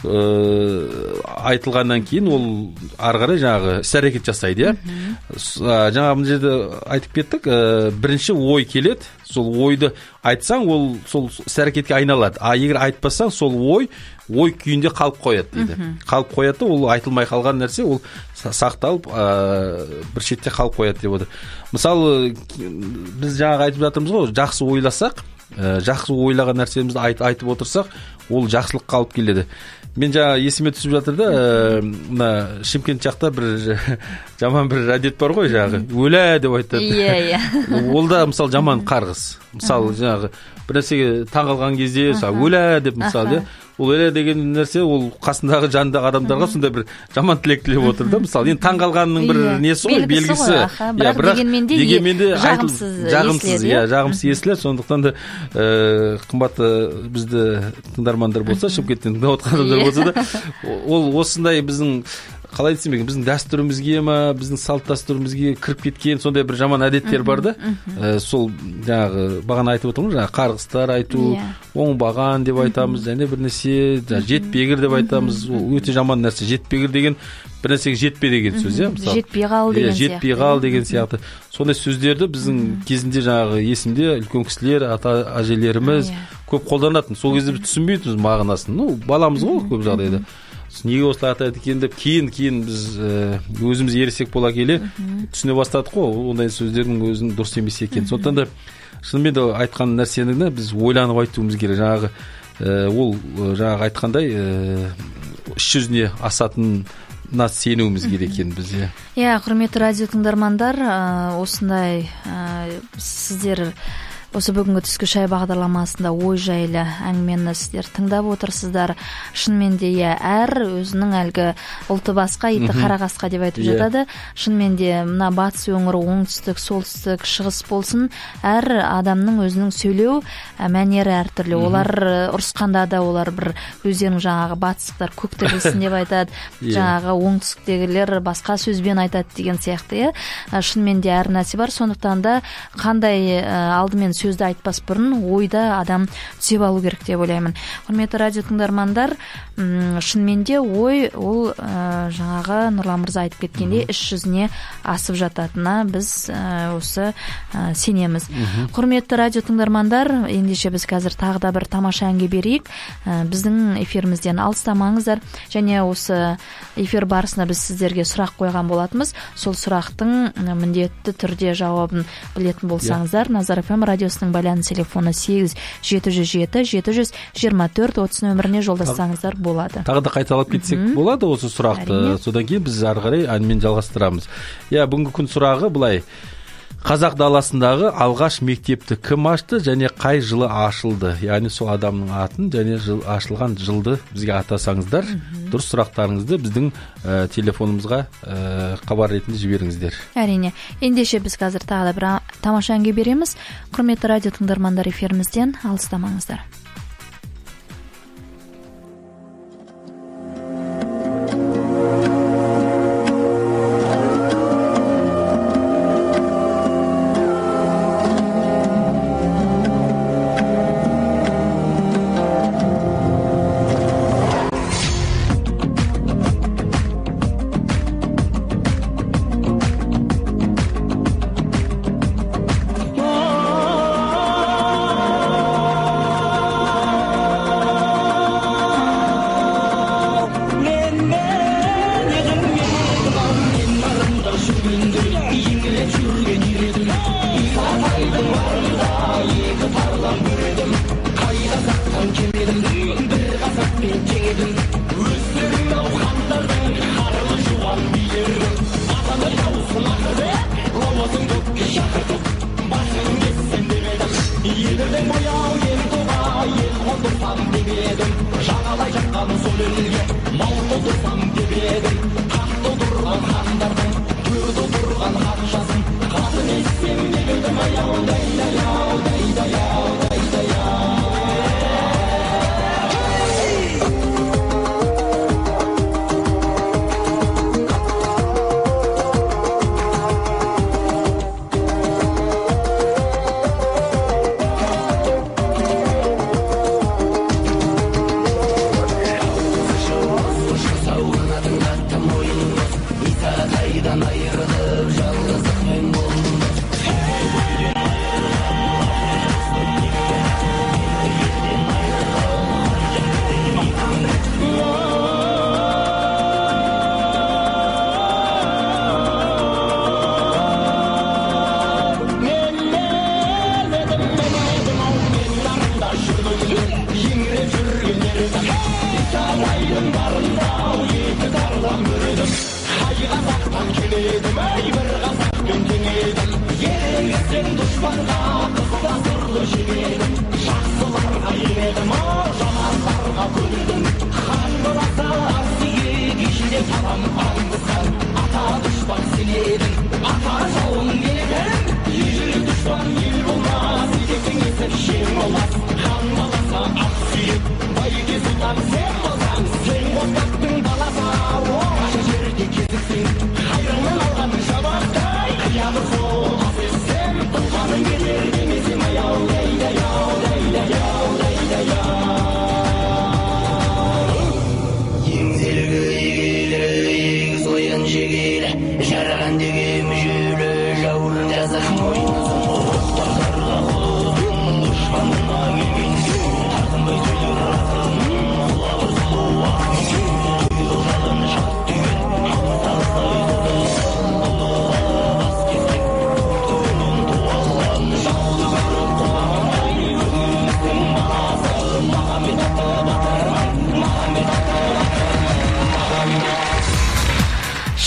ә, айтылғаннан кейін ол ары қарай жаңағы іс-әрекет жасайды, иә. Жаңағы мына жерде айтып кеттік, ә, бірінші ой келеді, сол ойды айтсаң, ол сол іс-әрекетке айналады. А егер айтпасаң, сол ой ой күйінде қалып қояды дейді. Қалып қояды, ол айтылмай қалған нәрсе, ол сақталып, ә, бір шетте қалып қояды деп отыр. Мысалы, біз жаңағы айтып жатырмыз ғой, жақсы ойласақ, ә, жақсы ойлаған нәрсемізді айт, айтып отырсақ, ол жақсылық қалып келеді. Мен жаңа есіме түсіп жатыр да, мына ә, Шымкент жақта бір жаман бір әдет бар ғой, жаңағы өлә деп айтады. Иә, иә. Ол да мысалы жаман қарғыс. Мысалы жаңағы бір нәрсеге таңғалған кезде, өлә деп мысалы, ол өлә деген нәрсе, ол қасындағы жанындағы адамдарға сондай бір жаман тілек тілеп отыр да. Мысалы, енді таңғалғанның бір несі ғой, белгісі. Бірақ дегенменде жағымсыз, иә, жағымсыз есілер. Сондықтан да қымбатты бізді тыңдармандар болса, Шымкенттен тыңдап отқан адамдар болса да, ол осындай біздің қалай десем екен, біздің дәстүрімізге ма, біздің салт дәстүрімізге кіріп кеткен сондай бір жаман әдеттер бар да. Ә, сол жаңағы бағана айтып отырмын, жаңағы қарғыстар айту, оңбаған деп айтамыз, және бір нәрсе жетпегір деп айтамыз. Ол өте жаман нәрсе. Жетпегір деген бір нәрсеге жетпе деген сөз, иә, мысалы. Жетпей қал деген сияқты. Жетпей қал деген сияқты. Сондай сөздерді біздің кезінде жаңағы есімде үлкен кісілер, ата әжелеріміз көп қолданатын. Сол кезде біз түсінбейтінбіз мағынасын. Ну, баламыз ғой көп жағдайда. Неге осылай атайды екен деп кейін кейін біз өзіміз ересек бола келе түсіне бастадық қой, ондай сөздердің өзінің дұрыс емес екен. Сондықтан да шынымен де айтқан нәрсені біз ойланып айтуымыз керек. Жаңағы ол жаңағы айтқандай іс жүзіне асатынына сенуіміз керек екен біз. Иә, құрметті радио тыңдармандар, осындай сіздер осы бүгінгі түскі шай бағдарламасында ой жайлы әңгімені сіздер тыңдап отырсыздар. Шынымен де иә, әр өзінің әлгі ұлты басқа, иті қара қасқа деп айтып жатады. Шынымен де мына батыс өңірі, оңтүстік, солтүстік, шығыс болсын, әр адамның өзінің сөйлеу мәнері әртүрлі. Олар ұрысқанда да олар бір өздерінің жаңағы батыстықтар көк тілесін деп айтады, жаңағы оңтүстіктегілер басқа сөзбен айтады деген сияқты. Иә, шынымен де әр нәрсе бар. Сондықтан да қандай алдымен сөзді айтпас бұрын ойда адам түзеп алу керек деп ойлаймын. Құрметті радио тыңдармандар, шынымен де ой ол ә, жаңағы Нұрлан мырза айтып кеткенде іс жүзіне асып жататынына біз ә, осы ә, сенеміз. Құрметті радио тыңдармандар, ендеше біз қазір тағы да бір тамаша әнге берейік. Ә, біздің эфирімізден алыстамаңыздар, және осы эфир барысында біз сіздерге сұрақ қойған болатынбыз. Сол сұрақтың міндетті түрде жауабын білетін болсаңыздар, Назар эф эм радиосының байланыс телефоны сегіз жеті жүз жеті жеті жүз жиырма төрт отыз нөміріне жолдассаңыздар болады. Тағы да қайталап кетсек болады осы сұрақты. Содан кейін біз ары қарай әнмен жалғастырамыз. Иә, бүгінгі күн сұрағы былай: Қазақ даласындағы алғаш мектепті кім ашты және қай жылы ашылды? Яғни сол адамның атын және жыл, ашылған жылды бізге атасаңыздар, дұрыс сұрақтарыңызды біздің ә, телефонымызға ә, хабар ретінде жіберіңіздер. Әрине. Ендеше біз қазір тағы да бір тамаша әнге береміз. Құрметті радио тыңдармандар, эфирімізден алыстамаңыздар.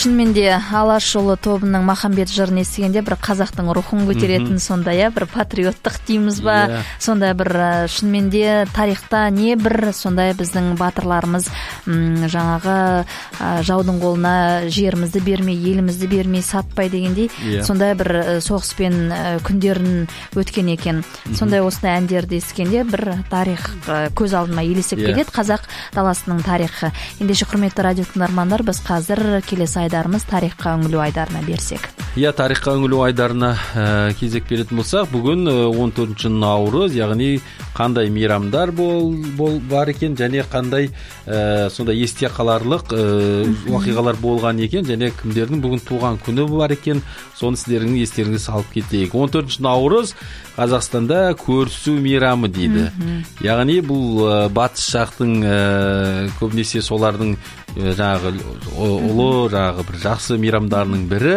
шынымен де Алашұлы тобының Махамбет жырын естігенде бір қазақтың рухын көтеретін сондай, бір патриоттық дейміз ба, сондай бір шынымен де тарихта не бір сондай біздің батырларымыз жаңағы жаудың қолына жерімізді бермей, елімізді бермей сатпай дегендей, сондай бір соғыспен күндерін өткен екен. Сондай осындай әндерді ескенде бір тарих көз алдыма елесіп келеді, қазақ даласының тарихы. Ендеше құрметті радио тыңдармандар, біз қазір келесі айдарымыз тарихқа үңілу айдарына берсек. Иә, тарихқа үңілу айдарына кезек беретін болсақ, бүгін он төртінші наурыз, яғни қандай мейрамдар бол, бол бар екен, және қандай ә, сонда есте қаларлық ә, уақиғалар болған екен, және кімдердің бүгін туған күні бар екен, соны сіздердің естеріңізге салып кетейік. он төртінші наурыз Қазақстанда көрісу мейрамы дейді. Яғни бұл ә, батыс жақтың ә, көбінесе солардың ә, жаңағы ұлы, жаңағы бір жақсы мейрамдарының бірі.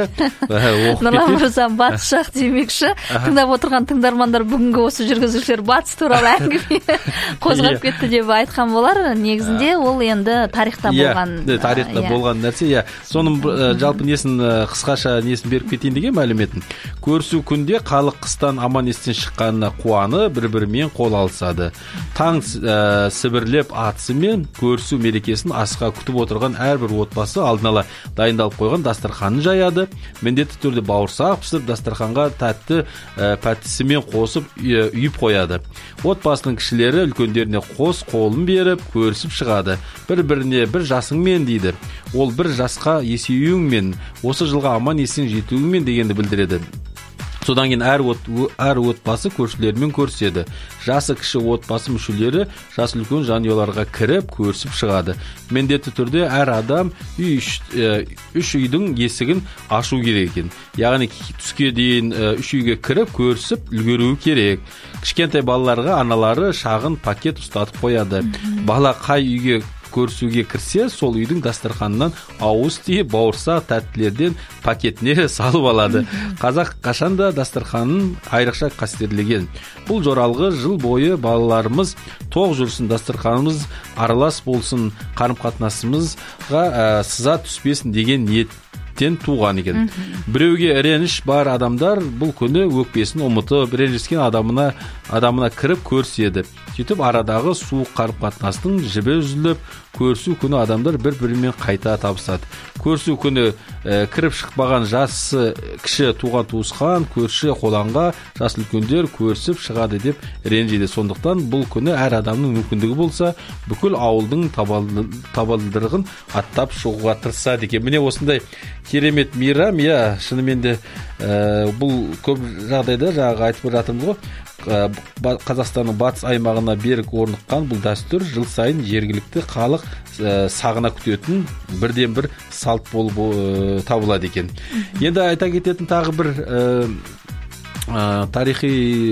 Нұрлан мырза, батыс жақ демекші, тыңдап отырған тыңдармандар бүгінгі осы жүргізушілер батыс туралы әңгіме қозғап кетті деп айтқан болар. Негізінде ол енді тарихта болған. Тарихта болған нәрсе, иә. Соның жалпы несін қысқаша несін беріп кетейін деген мәліметін. Көрісу күнде халық қыстан аман естен шыққанына қуаны бір-бірімен қол алысады. Таң ә, сібірлеп атысымен көрісу мерекесін асыға күтіп отырған әрбір отбасы алдын ала дайындалып қойған дастарханын жаяды. Міндетті түрде бауырсақ пісіріп дастарханға тәтті ә, пәттісімен қосып үйіп қояды. Отбасының кішілері үлкендеріне қос қолын беріп көрісіп шығады. Бір-біріне бір жасыңмен дейді. Ол бір жасқа есеюіңмен, осы жылға аман есен жетуіңмен дегенді білдіреді. Содан кейін әр, от, әр отбасы көршілерімен көріседі. Жасы кіші отбасы мүшелері жас үлкен жанұяларға кіріп көрісіп шығады. Міндетті түрде әр адам үй үш, үш үйдің есігін ашу керек екен. Яғни түске дейін үш үйге кіріп көрісіп үлгеруі керек. Кішкентай балаларға аналары шағын пакет ұстатып қояды. Бала қай үйге көрісуге кірсе, сол үйдің дастарханынан ауыз тиіп, бауырсақ тәттілерден пакетіне салып алады. Қазақ қашанда дастарханын айрықша қастерлеген. Бұл жоралғы жыл бойы балаларымыз тоқ жүрсін, дастарханымыз аралас болсын, қарым-қатынасымызға ә, сыза түспесін деген ниеттен туған екен. Біреуге реніш бар адамдар бұл күні өкпесін ұмытып, ренжіскен адамына адамына кіріп көріседі. Сөйтіп арадағы суық қарым-қатынастың жібі үзіліп, көрісу күні адамдар бір-бірімен қайта табысады. Көрісу күні ә, кіріп шықпаған жасы кіші туған туысқан, көрші қолаңға жас үлкендер көрісіп шығады деп ренжиді. Сондықтан бұл күні әр адамның мүмкіндігі болса, бүкіл ауылдың табалдырығын аттап шығуға тырысады екен. Міне осындай керемет мейрам, иә, шынымен де ә, бұл көп жағдайда жаңағы айтып жатырмыз ғой. Қазақстанның батыс аймағына берік орныққан бұл дәстүр жыл сайын жергілікті халық ә, сағына күтетін бірден бір салт болып ә, табылады екен. Енді айта кететін тағы бір ә, ә, тарихи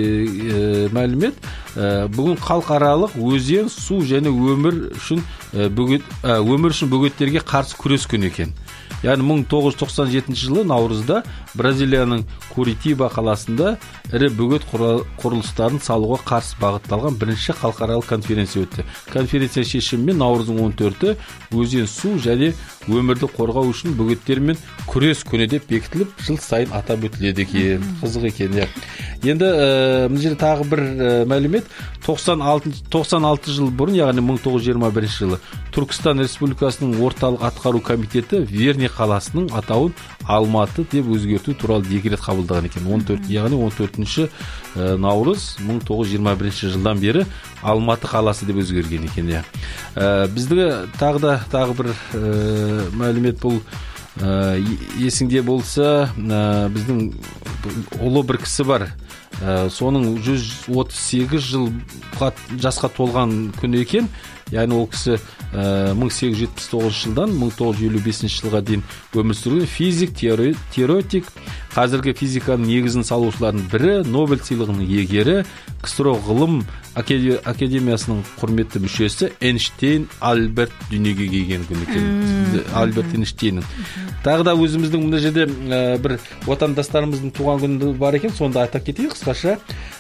ә, мәлімет, ә, бүгін халықаралық өзен, су және өмір үшін ә, бөгет, ә, өмір үшін бөгеттерге қарсы күрес күні екен. Яғни мың тоғыз жүз тоқсан жетінші жылы наурызда Бразилияның Куритиба қаласында ірі бөгет құрылыстарын салуға қарсы бағытталған бірінші халықаралық конференция өтті. Конференция шешімімен наурыздың он төрті өзен, су және өмірді қорғау үшін бөгеттермен күрес күні деп бекітіліп, жыл сайын атап өтіледі екен. Қызық екен, иә. Енді мына жерде тағы бір мәлімет, тоқсан алты жыл бұрын, яғни мың тоғыз жүз жиырма бірінші жылы Түркістан Республикасының орталық атқару комитеті Верный қаласының атауын Алматы деп өзгерту туралы декрет қабылдаған екен. он төрт, яғни он төртінші наурыз мың тоғыз жүз жиырма бірінші жылдан бері Алматы қаласы деп өзгерген екен, иә. Біздігі тағы да тағы бір ә, мәлімет бұл ә, есіңде болса, ә, біздің ұлы бір кісі бар. Ә, соның жүз отыз сегіз жылға жасқа толған күні екен. Яғни ол кісі ә, мың сегіз жүз жетпіс тоғызыншы жылдан мың тоғыз жүз елу бесінші жылға дейін өмір сүрген физик, теоретик, қазіргі физиканың негізін салушылардың бірі, Нобель сыйлығының иегері, КСРО ғылым академиясының құрметті мүшесі Эйнштейн Альберт дүниеге келген күні екен. Альберт Эйнштейннің. Тағы да өзіміздің мына жерде ә, бір отандастарымыздың туған күні бар екен, сонда айта кетейік қысқаша.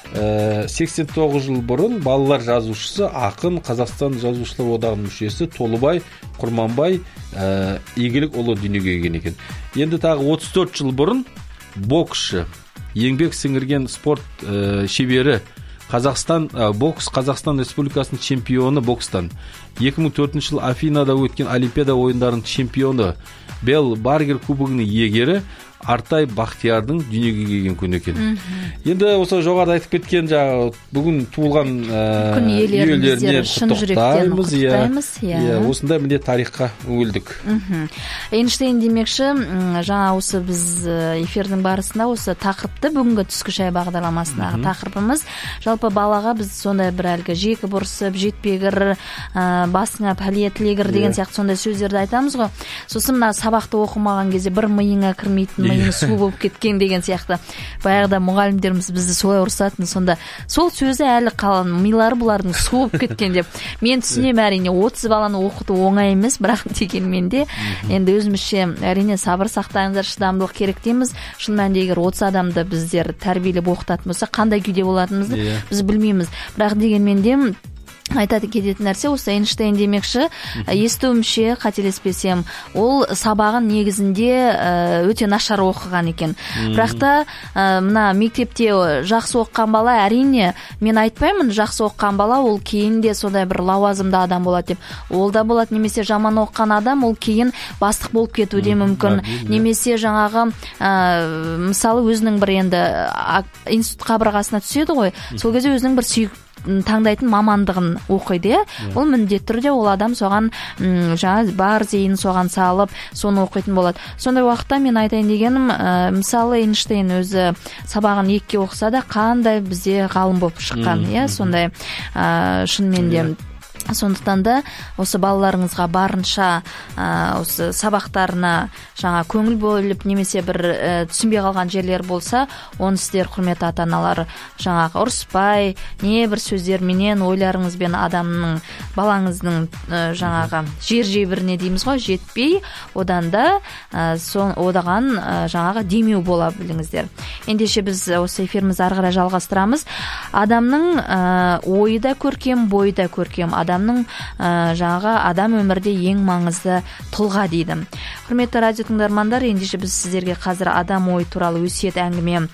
сексен тоғыз жыл бұрын балалар жазушысы, ақын, Қазақстан жазушылар одағының мүшесі Толыбай Құрманбай игілікұлы дүниеге келген екен. Енді тағы отыз төрт жыл бұрын боксшы, еңбек сіңірген спорт шебері, Қазақстан бокс Қазақстан Республикасының чемпионы бокстан, екі мың төртінші жыл Афинада өткен Олимпиада ойындарының чемпионы, Бел Баргер кубогының иегері Артай Бақтиярдың дүниеге келген күн екен. Енді осы жоғарыда айтып кеткен жаңағы бүгін туылған күн иелеріне шын жүректен құттықтаймыз. Иә, осындай міне тарихқа үңілдік. Эйнштейн демекші, жаңа осы біз эфирдің барысында осы тақырыпты, бүгінгі түскі шай бағдарламасындағы тақырыбымыз, жалпы балаға біз сондай бір әлгі жекі бұрысып, жетпегір, басыңа пәле тілегір деген сияқты сондай сөздерді айтамыз ғой. Сосын мына сабақты оқымаған кезде бір миыңа кірмейтін, миың су болып кеткен деген сияқты. Баяғыда мұғалімдеріміз бізді солай ұрсатын, сонда сол сөзі әлі қалған, милары бұлардың су болып кеткен деп. Мен түсінем, әрине отыз баланы оқыту оңай емес, бірақ дегенмен де енді өзімізше әрине сабыр сақтаңыздар, шыдамдылық керек дейміз. Шын мәнінде егер отыз адамды біздер тәрбиелеп оқытатын болса, қандай күйде болатынымызды біз білмейміз. Бірақ дегенмен де айтады кететін нәрсе осы Эйнштейн демекші, естуімше, қателеспесем, ол сабағын негізінде өте нашар оқыған екен. Бірақ та мына мектепте жақсы оқыған бала, әрине мен айтпаймын, жақсы оқыған бала ол кейін де сондай бір лауазымды адам болады деп. Ол да болады, немесе жаман оқыған адам ол кейін бастық болып кетуі де мүмкін. Немесе жаңағы мысалы өзінің бір енді институт қабырғасына түседі ғой, сол кезде өзінің бір сүйік таңдайтын мамандығын оқиды. Ол міндетті түрде ол адам соған жаңа бар зейін соған салып, соны оқитын болады. Сондай уақытта мен айтайын дегенім, мысалы Эйнштейн өзі сабағын екіге оқыса да қандай бізде ғалым болып шыққан, иә, сондай шынымен де. Сондықтан да осы балаларыңызға барынша осы сабақтарына жаңа көңіл бөліп, немесе бір түсінбей қалған жерлер болса, оны сіздер құрметті ата-аналар жаңағы ұрыспай, не бір сөздерменен, ойларыңызбен адамның, балаңыздың жаңағы жер-жебіріне дейміз ғой, жетпей, одан да одаған жаңағы демеу бола біліңіздер. Ендеше біз осы эфирімізді ары қарай жалғастырамыз. Адамның ойы да көркем, бойы да көркем. Адамның жаңағы адам өмірде ең маңызды тұлға дейді. Құрметті радио тыңдармандар, ендеше біз сіздерге қазір адам ойы туралы өсиет әңгіме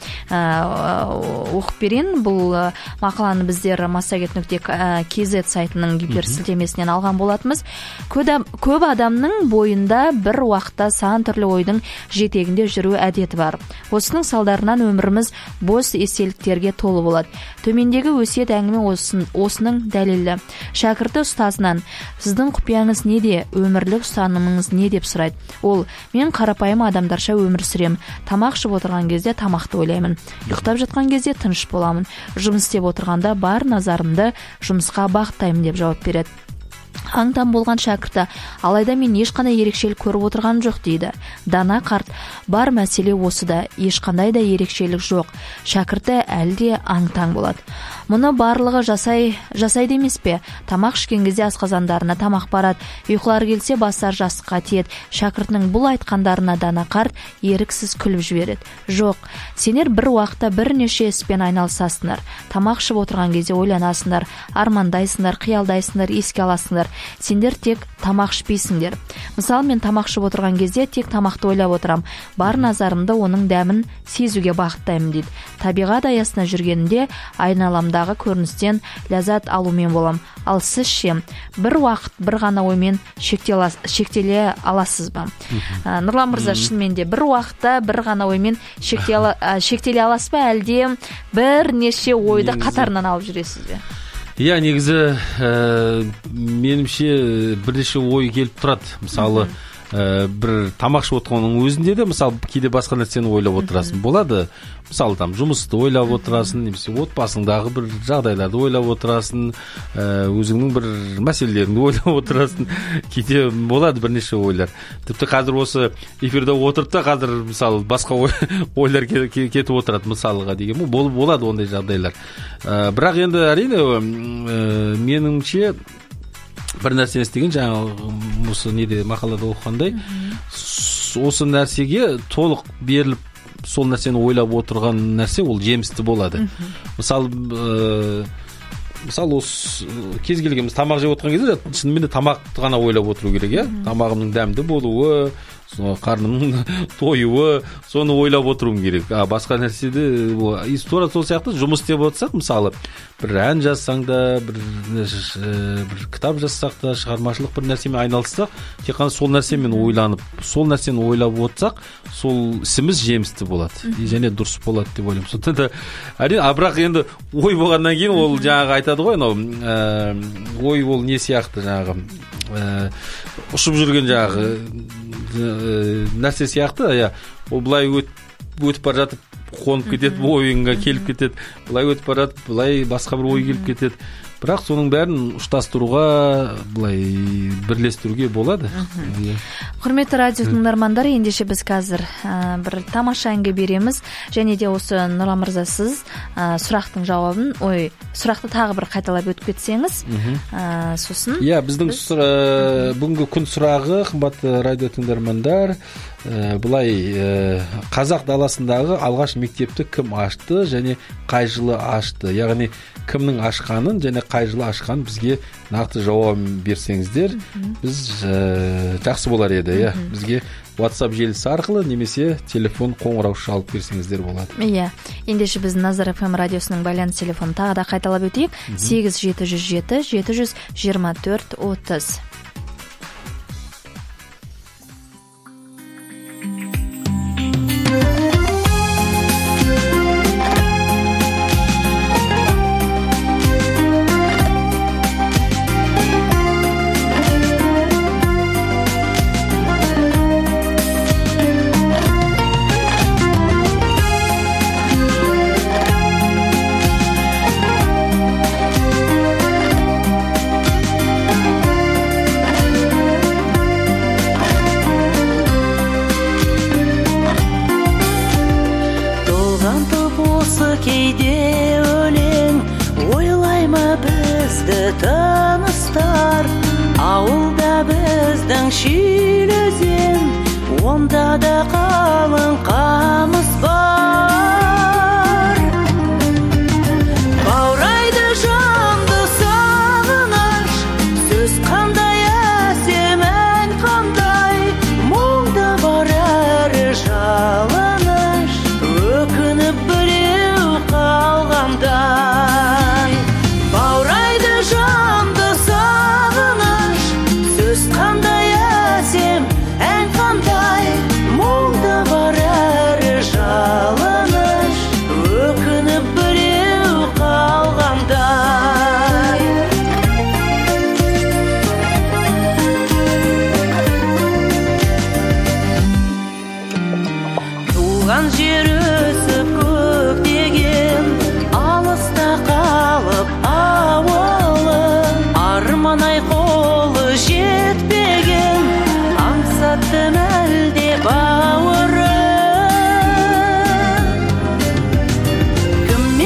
оқып берейін. Бұл мақаланы біздер массагет нүкте кз сайтының гиперсілтемесінен алған болатымыз. Көп адамның бойында бір уақытта сан түрлі ойдың жетегінде жүру әдеті бар. Осының салдарынан өміріміз бос естеліктерге толы болады. Төмендегі өсиет әңгіме осының дәлелі. Шәкірті ұстазынан, сіздің құпияңыз неде, өмірлік ұстанымыңыз не деп сұрайды. Ол, мен қарапайым адамдарша өмір сүрем. Тамақ ішіп отырған кезде тамақты ойлаймын. Ұйықтап жатқан кезде тыныш боламын. Жұмыс істеп отырғанда бар назарымды жұмысқа бағыттаймын деп жауап береді. Аң-таң болған шәкірті, алайда мен ешқандай ерекшелік көріп отырғаным жоқ дейді. Дана қарт, бар мәселе осыда, ешқандай да ерекшелік жоқ. Шәкірті әлі де аң-таң болады. Мұны барлығы жасай, жасайды емес пе? Тамақ ішкен кезде асқазандарына тамақ барады, ұйқылар келсе бастар жастыққа тиеді. Шәкіртінің бұл айтқандарына дана қарт еріксіз күліп жібереді. Жоқ, сендер бір уақытта бірнеше іспен айналысасыңдар. Тамақ ішіп отырған кезде ойланасыңдар, армандайсыңдар, қиялдайсыңдар, еске аласыңдар. Сендер тек тамақ ішпейсіңдер. Мысалы, мен тамақ ішіп отырған кезде тек тамақты ойлап отырам. Бар назарымды оның дәмін сезуге бағыттаймын дейді. Табиғат аясында жүргенінде айналамдағы көріністен ләззат алумен болам. Ал сіз ше, бір уақыт бір ғана оймен шектеле аласыз ба? Нұрлан мырза, шынымен де бір уақытта бір ғана оймен шектеле аласыз ба, әлде бірнеше ойды қатарынан алып жүресіз бе? Иә, негізі менімше бірнеше ой келіп тұрады. Мысалы, бір тамақ ішіп отырғанның өзінде де, мысалы, кейде басқа нәрсені ойлап отырасың. Болады, мысалы, там жұмысты ойлап отырасың, немесе отбасыңдағы бір жағдайларды ойлап отырасың, өзіңнің бір мәселелеріңді ойлап отырасың. Кейде болады бірнеше ойлар. Тіпті қазір осы эфирде отырып та қазір, мысалы, басқа ойлар кетіп отырады, мысалыға деген. Болады ондай жағдайлар. Бірақ енді әрине меніңше бір нәрсені істеген, жаңа осы неде мақалада оқығандай, осы нәрсеге толық беріліп сол нәрсені ойлап отырған нәрсе ол жемісті болады. Мысалы мысалы осы кез келген біз тамақ жеп отырған кезде шынымен де тамақты ғана ойлап отыру керек, иә. Тамағымның дәмді болуы, қарнымның тойуы, соны ойлап отыруым керек. А басқа нәрседе и тура сол сияқты жұмыс істеп отырсақ, мысалы бір ән жазсаң да, бір бір кітап жазсақ та, шығармашылық бір нәрсемен айналыссақ, тек қана сол нәрсемен ойланып, сол нәрсені ойлап отырсақ, сол ісіміз жемісті болады. Және дұрыс болады деп ойлаймын. Сондықтан да әрине, бірақ енді ой болғаннан кейін ол жаңағы айтады ғой, анау ой ол не сияқты жаңағы ұшып жүрген жаңағы нәрсе сияқты, иә. Ол былай өтіп бара жатып қонып кетеді, ойыңа келіп кетеді, былай өтіп бара жатып, былай басқа бір ой келіп кетеді. Бірақ соның бәрін ұштастыруға, былай бірлестіруге болады. Құрметті радио тыңдармандар, ендеше біз қазір бір тамаша әнге береміз, және де осы Нұрлан мырза, сіз сұрақтың жауабын, ой, сұрақты тағы бір қайталап өтіп кетсеңіз, сосын. Иә, біздің бүгінгі күн сұрағы, қымбатты радио тыңдармандар, былай қазақ даласындағы алғаш мектепті кім ашты және қай жылы ашты? Яғни кімнің ашқанын және қай жылы ашқанын бізге нақты жауап берсеңіздер, біз жақсы болар еді, иә. Бізге WhatsApp желісі арқылы немесе телефон қоңырау шалып берсеңіздер болады. Иә. Ендеше біз Назар эф эм радиосының байланыс телефонын тағы да қайталап өтейік. сегіз жеті жүз жеті жеті жүз жиырма төрт отыз. Кім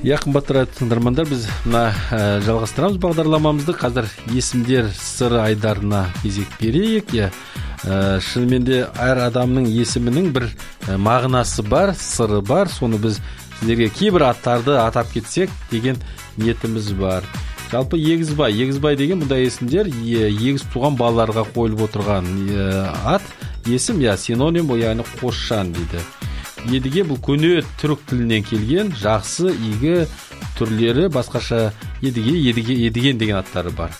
Я қымбатты радио тыңдармандар, біз мына жалғастырамыз бағдарламамызды. Қазір есімдер сыры айдарына кезек берейік. Я шынымен де әр адамның есімінің бір мағынасы бар, сыры бар. Соны біз сіздерге кейбір аттарды атап кетсек деген ниетіміз бар. Жалпы егізбай, егізбай деген бұндай есімдер егіз туған балаларға қойылып отырған ат есім, я синоним, яғни қосшан дейді. Едіге бұл көне түрік тілінен келген, жақсы, игі түрлері басқаша едіге, едіге, едіген деген аттары бар.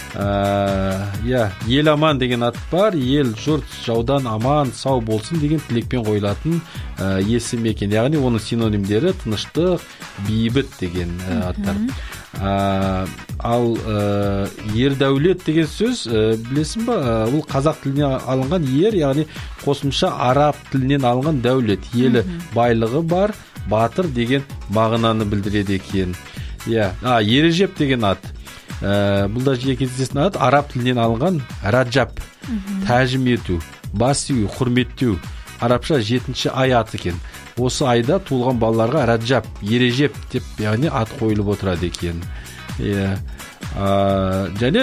Я ел аман деген ат бар, ел жұрт жаудан аман сау болсын деген тілекпен қойылатын есім екен. Яғни оның синонимдері тыныштық, бейбіт деген аттар. Ал ердәулет деген сөз білесің ба, бұл қазақ тілінен алынған ер, яғни қосымша араб тілінен алынған дәулет, елі байлығы бар, батыр деген мағынаны білдіреді екен. Ережеп деген ат, бұл да жиі кездесетін ат, араб тілінен алынған раджаб, тәжім ету, бас ию, құрметтеу, арабша жетінші ай аты екен. Осы айда туылған балаларға раджаб, ережеп деп, яғни ат қойылып отырады екен. Және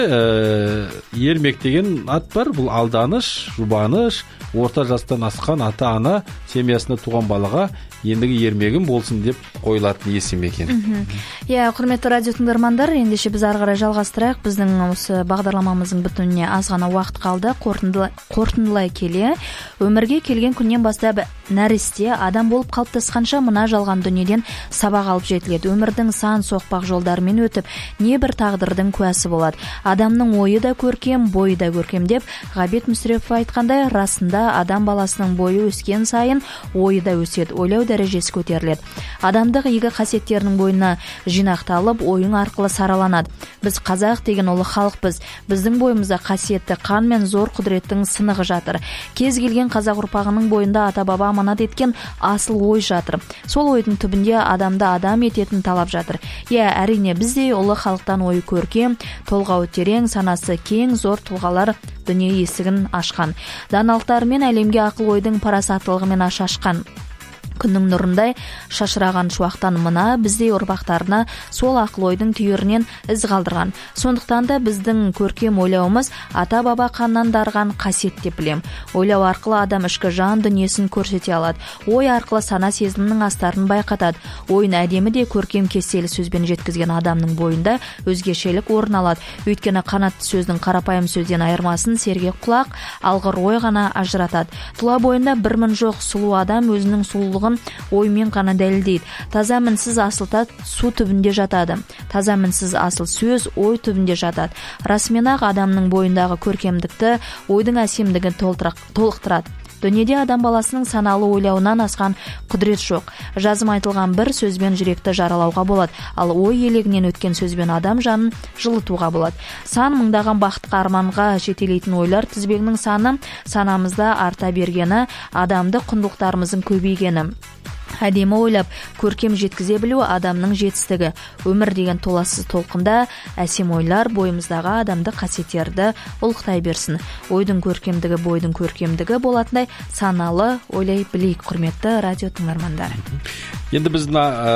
ермек деген ат бар, бұл алданыш, жұбаныш, орта жастан асқан ата-ана семьясында туған балаға ендігі ермегім болсын деп қойылатын есім екен. Иә, құрметті радио тыңдармандар, ендеше біз ары қарай жалғастырайық. Біздің осы бағдарламамыздың бітуіне аз ғана уақыт қалды. Қорытындылай келе, өмірге келген күннен бастап нәресте адам болып қалыптасқанша мына жалған дүниеден сабақ алып жетіледі. Өмірдің сан соқпақ жолдарымен өтіп, небір тағдырдың куәсі болады. Адамның ойы да көркем, бойы да көркем деп Ғабит Мүсірепов айтқандай, расында адам баласының бойы өскен сайын ойы да өседі, ойлау дәрежесі көтеріледі. Адамдық игі қасиеттерінің бойына жинақталып, ойың арқылы сараланады. Біз қазақ деген ұлы халықпыз. Біздің бойымызда қасиетті қан мен зор құдіреттің сынығы жатыр. Кез келген қазақ ұрпағының бойында ата-баба аманат еткен асыл ой жатыр. Сол ойдың түбінде адамды адам ететін талап жатыр. Иә, әрине біздей ұлы халықтан ойы көркем, толғауы терең, санасы кең, зор тұлғалар дүние есігін ашқан. Даналықтарымен әлемге ақыл ойдың парасаттылығымен аш ашқан. Күннің нұрындай шашыраған шуақтан мына біздей ұрпақтарына сол ақыл ойдың түйірінен із қалдырған. Сондықтан да біздің көркем ойлауымыз ата-баба қаннан дарған қасиет деп білем. Ойлау арқылы адам ішкі жан дүниесін көрсете алады. Ой арқылы сана сезімнің астарын байқатады. Ойын әдемі де көркем кестелі сөзбен жеткізген адамның бойында өзгешелік орын алады. Өйткені қанатты сөздің қарапайым сөзден айырмасын сергек құлақ, алғыр ой ғана ажыратады. Тұла бойында бір мін жоқ сұлу адам өзінің сұлулығын оймен ғана дәлелдейді. Таза мінсіз асыл тат су түбінде жатады. Таза мінсіз асыл сөз ой түбінде жатады. Расымен ақ адамның бойындағы көркемдікті, ойдың әсемдігін толықтырады. Дүниеде адам баласының саналы ойлауынан асқан құдірет жоқ. Жазым айтылған бір сөзбен жүректі жаралауға болады, ал ой елегінен өткен сөзбен адам жанын жылытуға болады. Сан мыңдаған бақытқа арманға жетелейтін ойлар тізбегінің саны санамызда арта бергені, адамды құндылықтарымыздың көбейгені. Әдемі ойлап, көркем жеткізе білу адамның жетістігі. Өмір деген толассыз толқында әсем ойлар бойымыздағы адамды қасиеттерді ұлықтай берсін. Ойдың көркемдігі, бойдың көркемдігі болатындай саналы ойлай білейік, құрметті радио тыңдармандар. Енді біз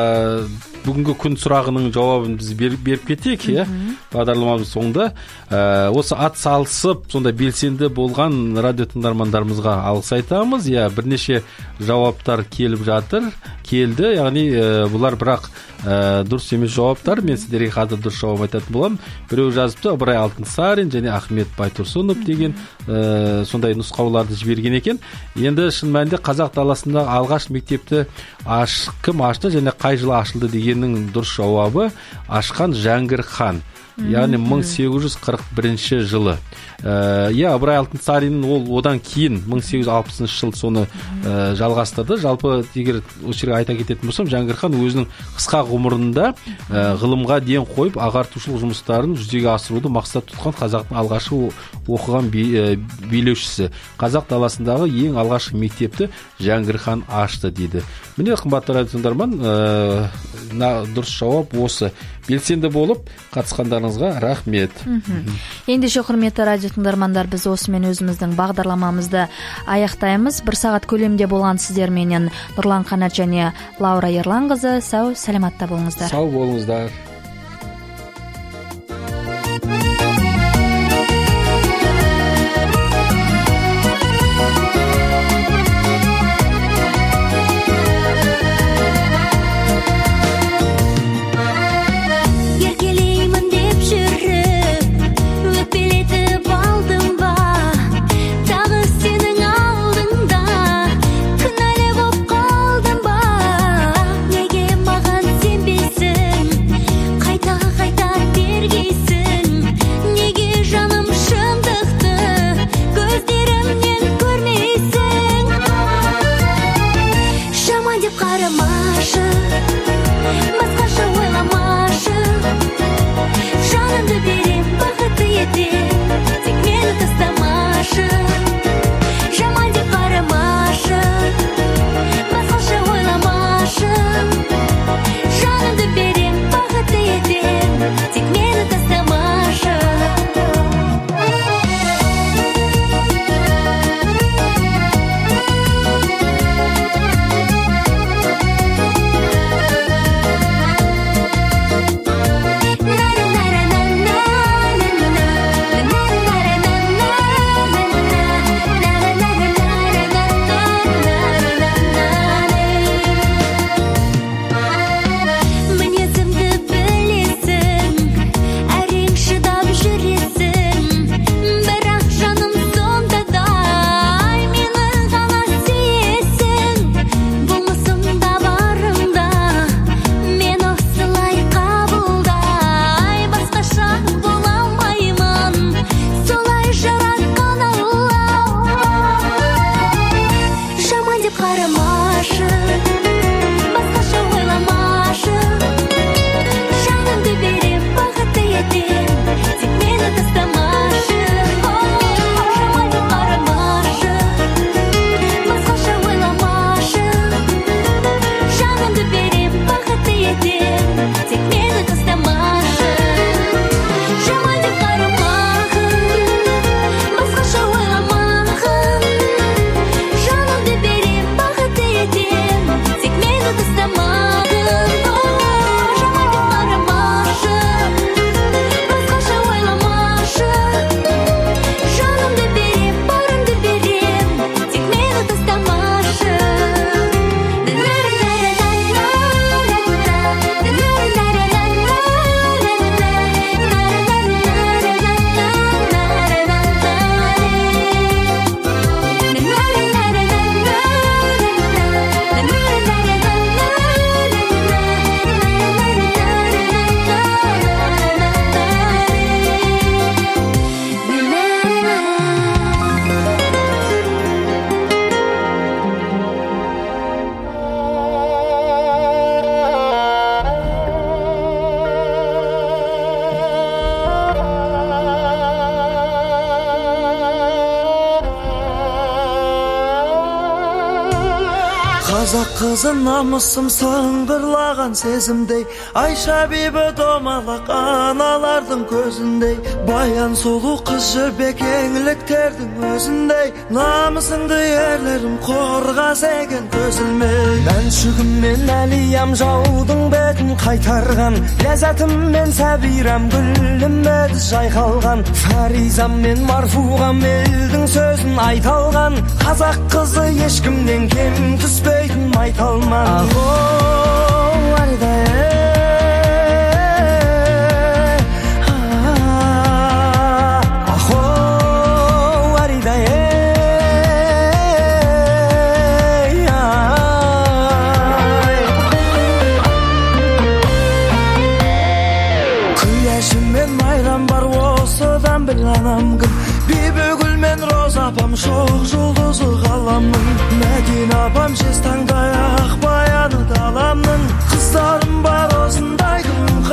бүгінгі күн сұрағының жауабын біз беріп кетейік, иә? Бағдарламамыз соңында осы ат салысып, сонда белсенді болған радио тыңдармандарымызға алғыс айтамыз. Иә, бірнеше жауаптар келіп жатыр, келді. Яғни бұлар бірақ дұрыс емес жауаптар. Мен сіздерге қазір дұрыс жауап айтатын боламын. Біреу жазыпты, Ыбырай Алтынсарин және Ахмет Байтұрсынов деген сондай нұсқауларды жіберген екен. Енді шын мәнінде қазақ даласында алғаш мектепті аш кім ашты және қай жылы ашылды дегеннің дұрыс жауабы ашқан Жәңгір хан. Яғни мың сегіз жүз қырық бірінші жылы. Иә, Ыбырай Алтынсарин ол одан кейін мың сегіз жүз алпысыншы жыл соны жалғастырды. Жалпы егер осы жерге айта кететін болсам, Жәңгір хан өзінің қысқа ғұмырында ғылымға ден қойып, ағартушылық жұмыстарын жүзеге асыруды мақсат тұтқан қазақтың алғашқы оқыған билеушісі. Қазақ даласындағы ең алғашқы мектепті Жәңгір хан ашты дейді. Міне, қымбатты радио тыңдарман, дұрыс жауап осы. Белсенді болып қатысқандарыңызға рахмет. Ендеше құрметті радио тыңдармандар, біз осымен өзіміздің бағдарламамызды аяқтаймыз. Бір сағат көлемде болған сіздерменен Нұрлан Қанат және Лаура Ерланқызы. Сау, саламатта саламатта болуңуздар. Сау болуңуздар. Қазақ қызы намысым сыңғырлаған сезімдей, Айша бибі домалақ аналардың көзіндей, баян сұлу қыз жібек еңліктердің өзіндей, намысыңды ерлерім қорғас екен көзілмей. Мәншүгіммен әлиям жаудың бетін қайтарған, ләззатыммен сәбирам гүлім еді жайқалған, фаризаммен марфуғам елдің сөзін айталған, қазақ қызы ешкімнен кем түспейтін майталман. Ахо, аридай, ахо, аридай, күләшіммен майрам бар осыдан біл анам кім, бибі гүл мен роза апам шоқ жұлдызы ғаламның, Мәдина апам жез таңдай ақ баяны даламның, қыздарым бар осындай күн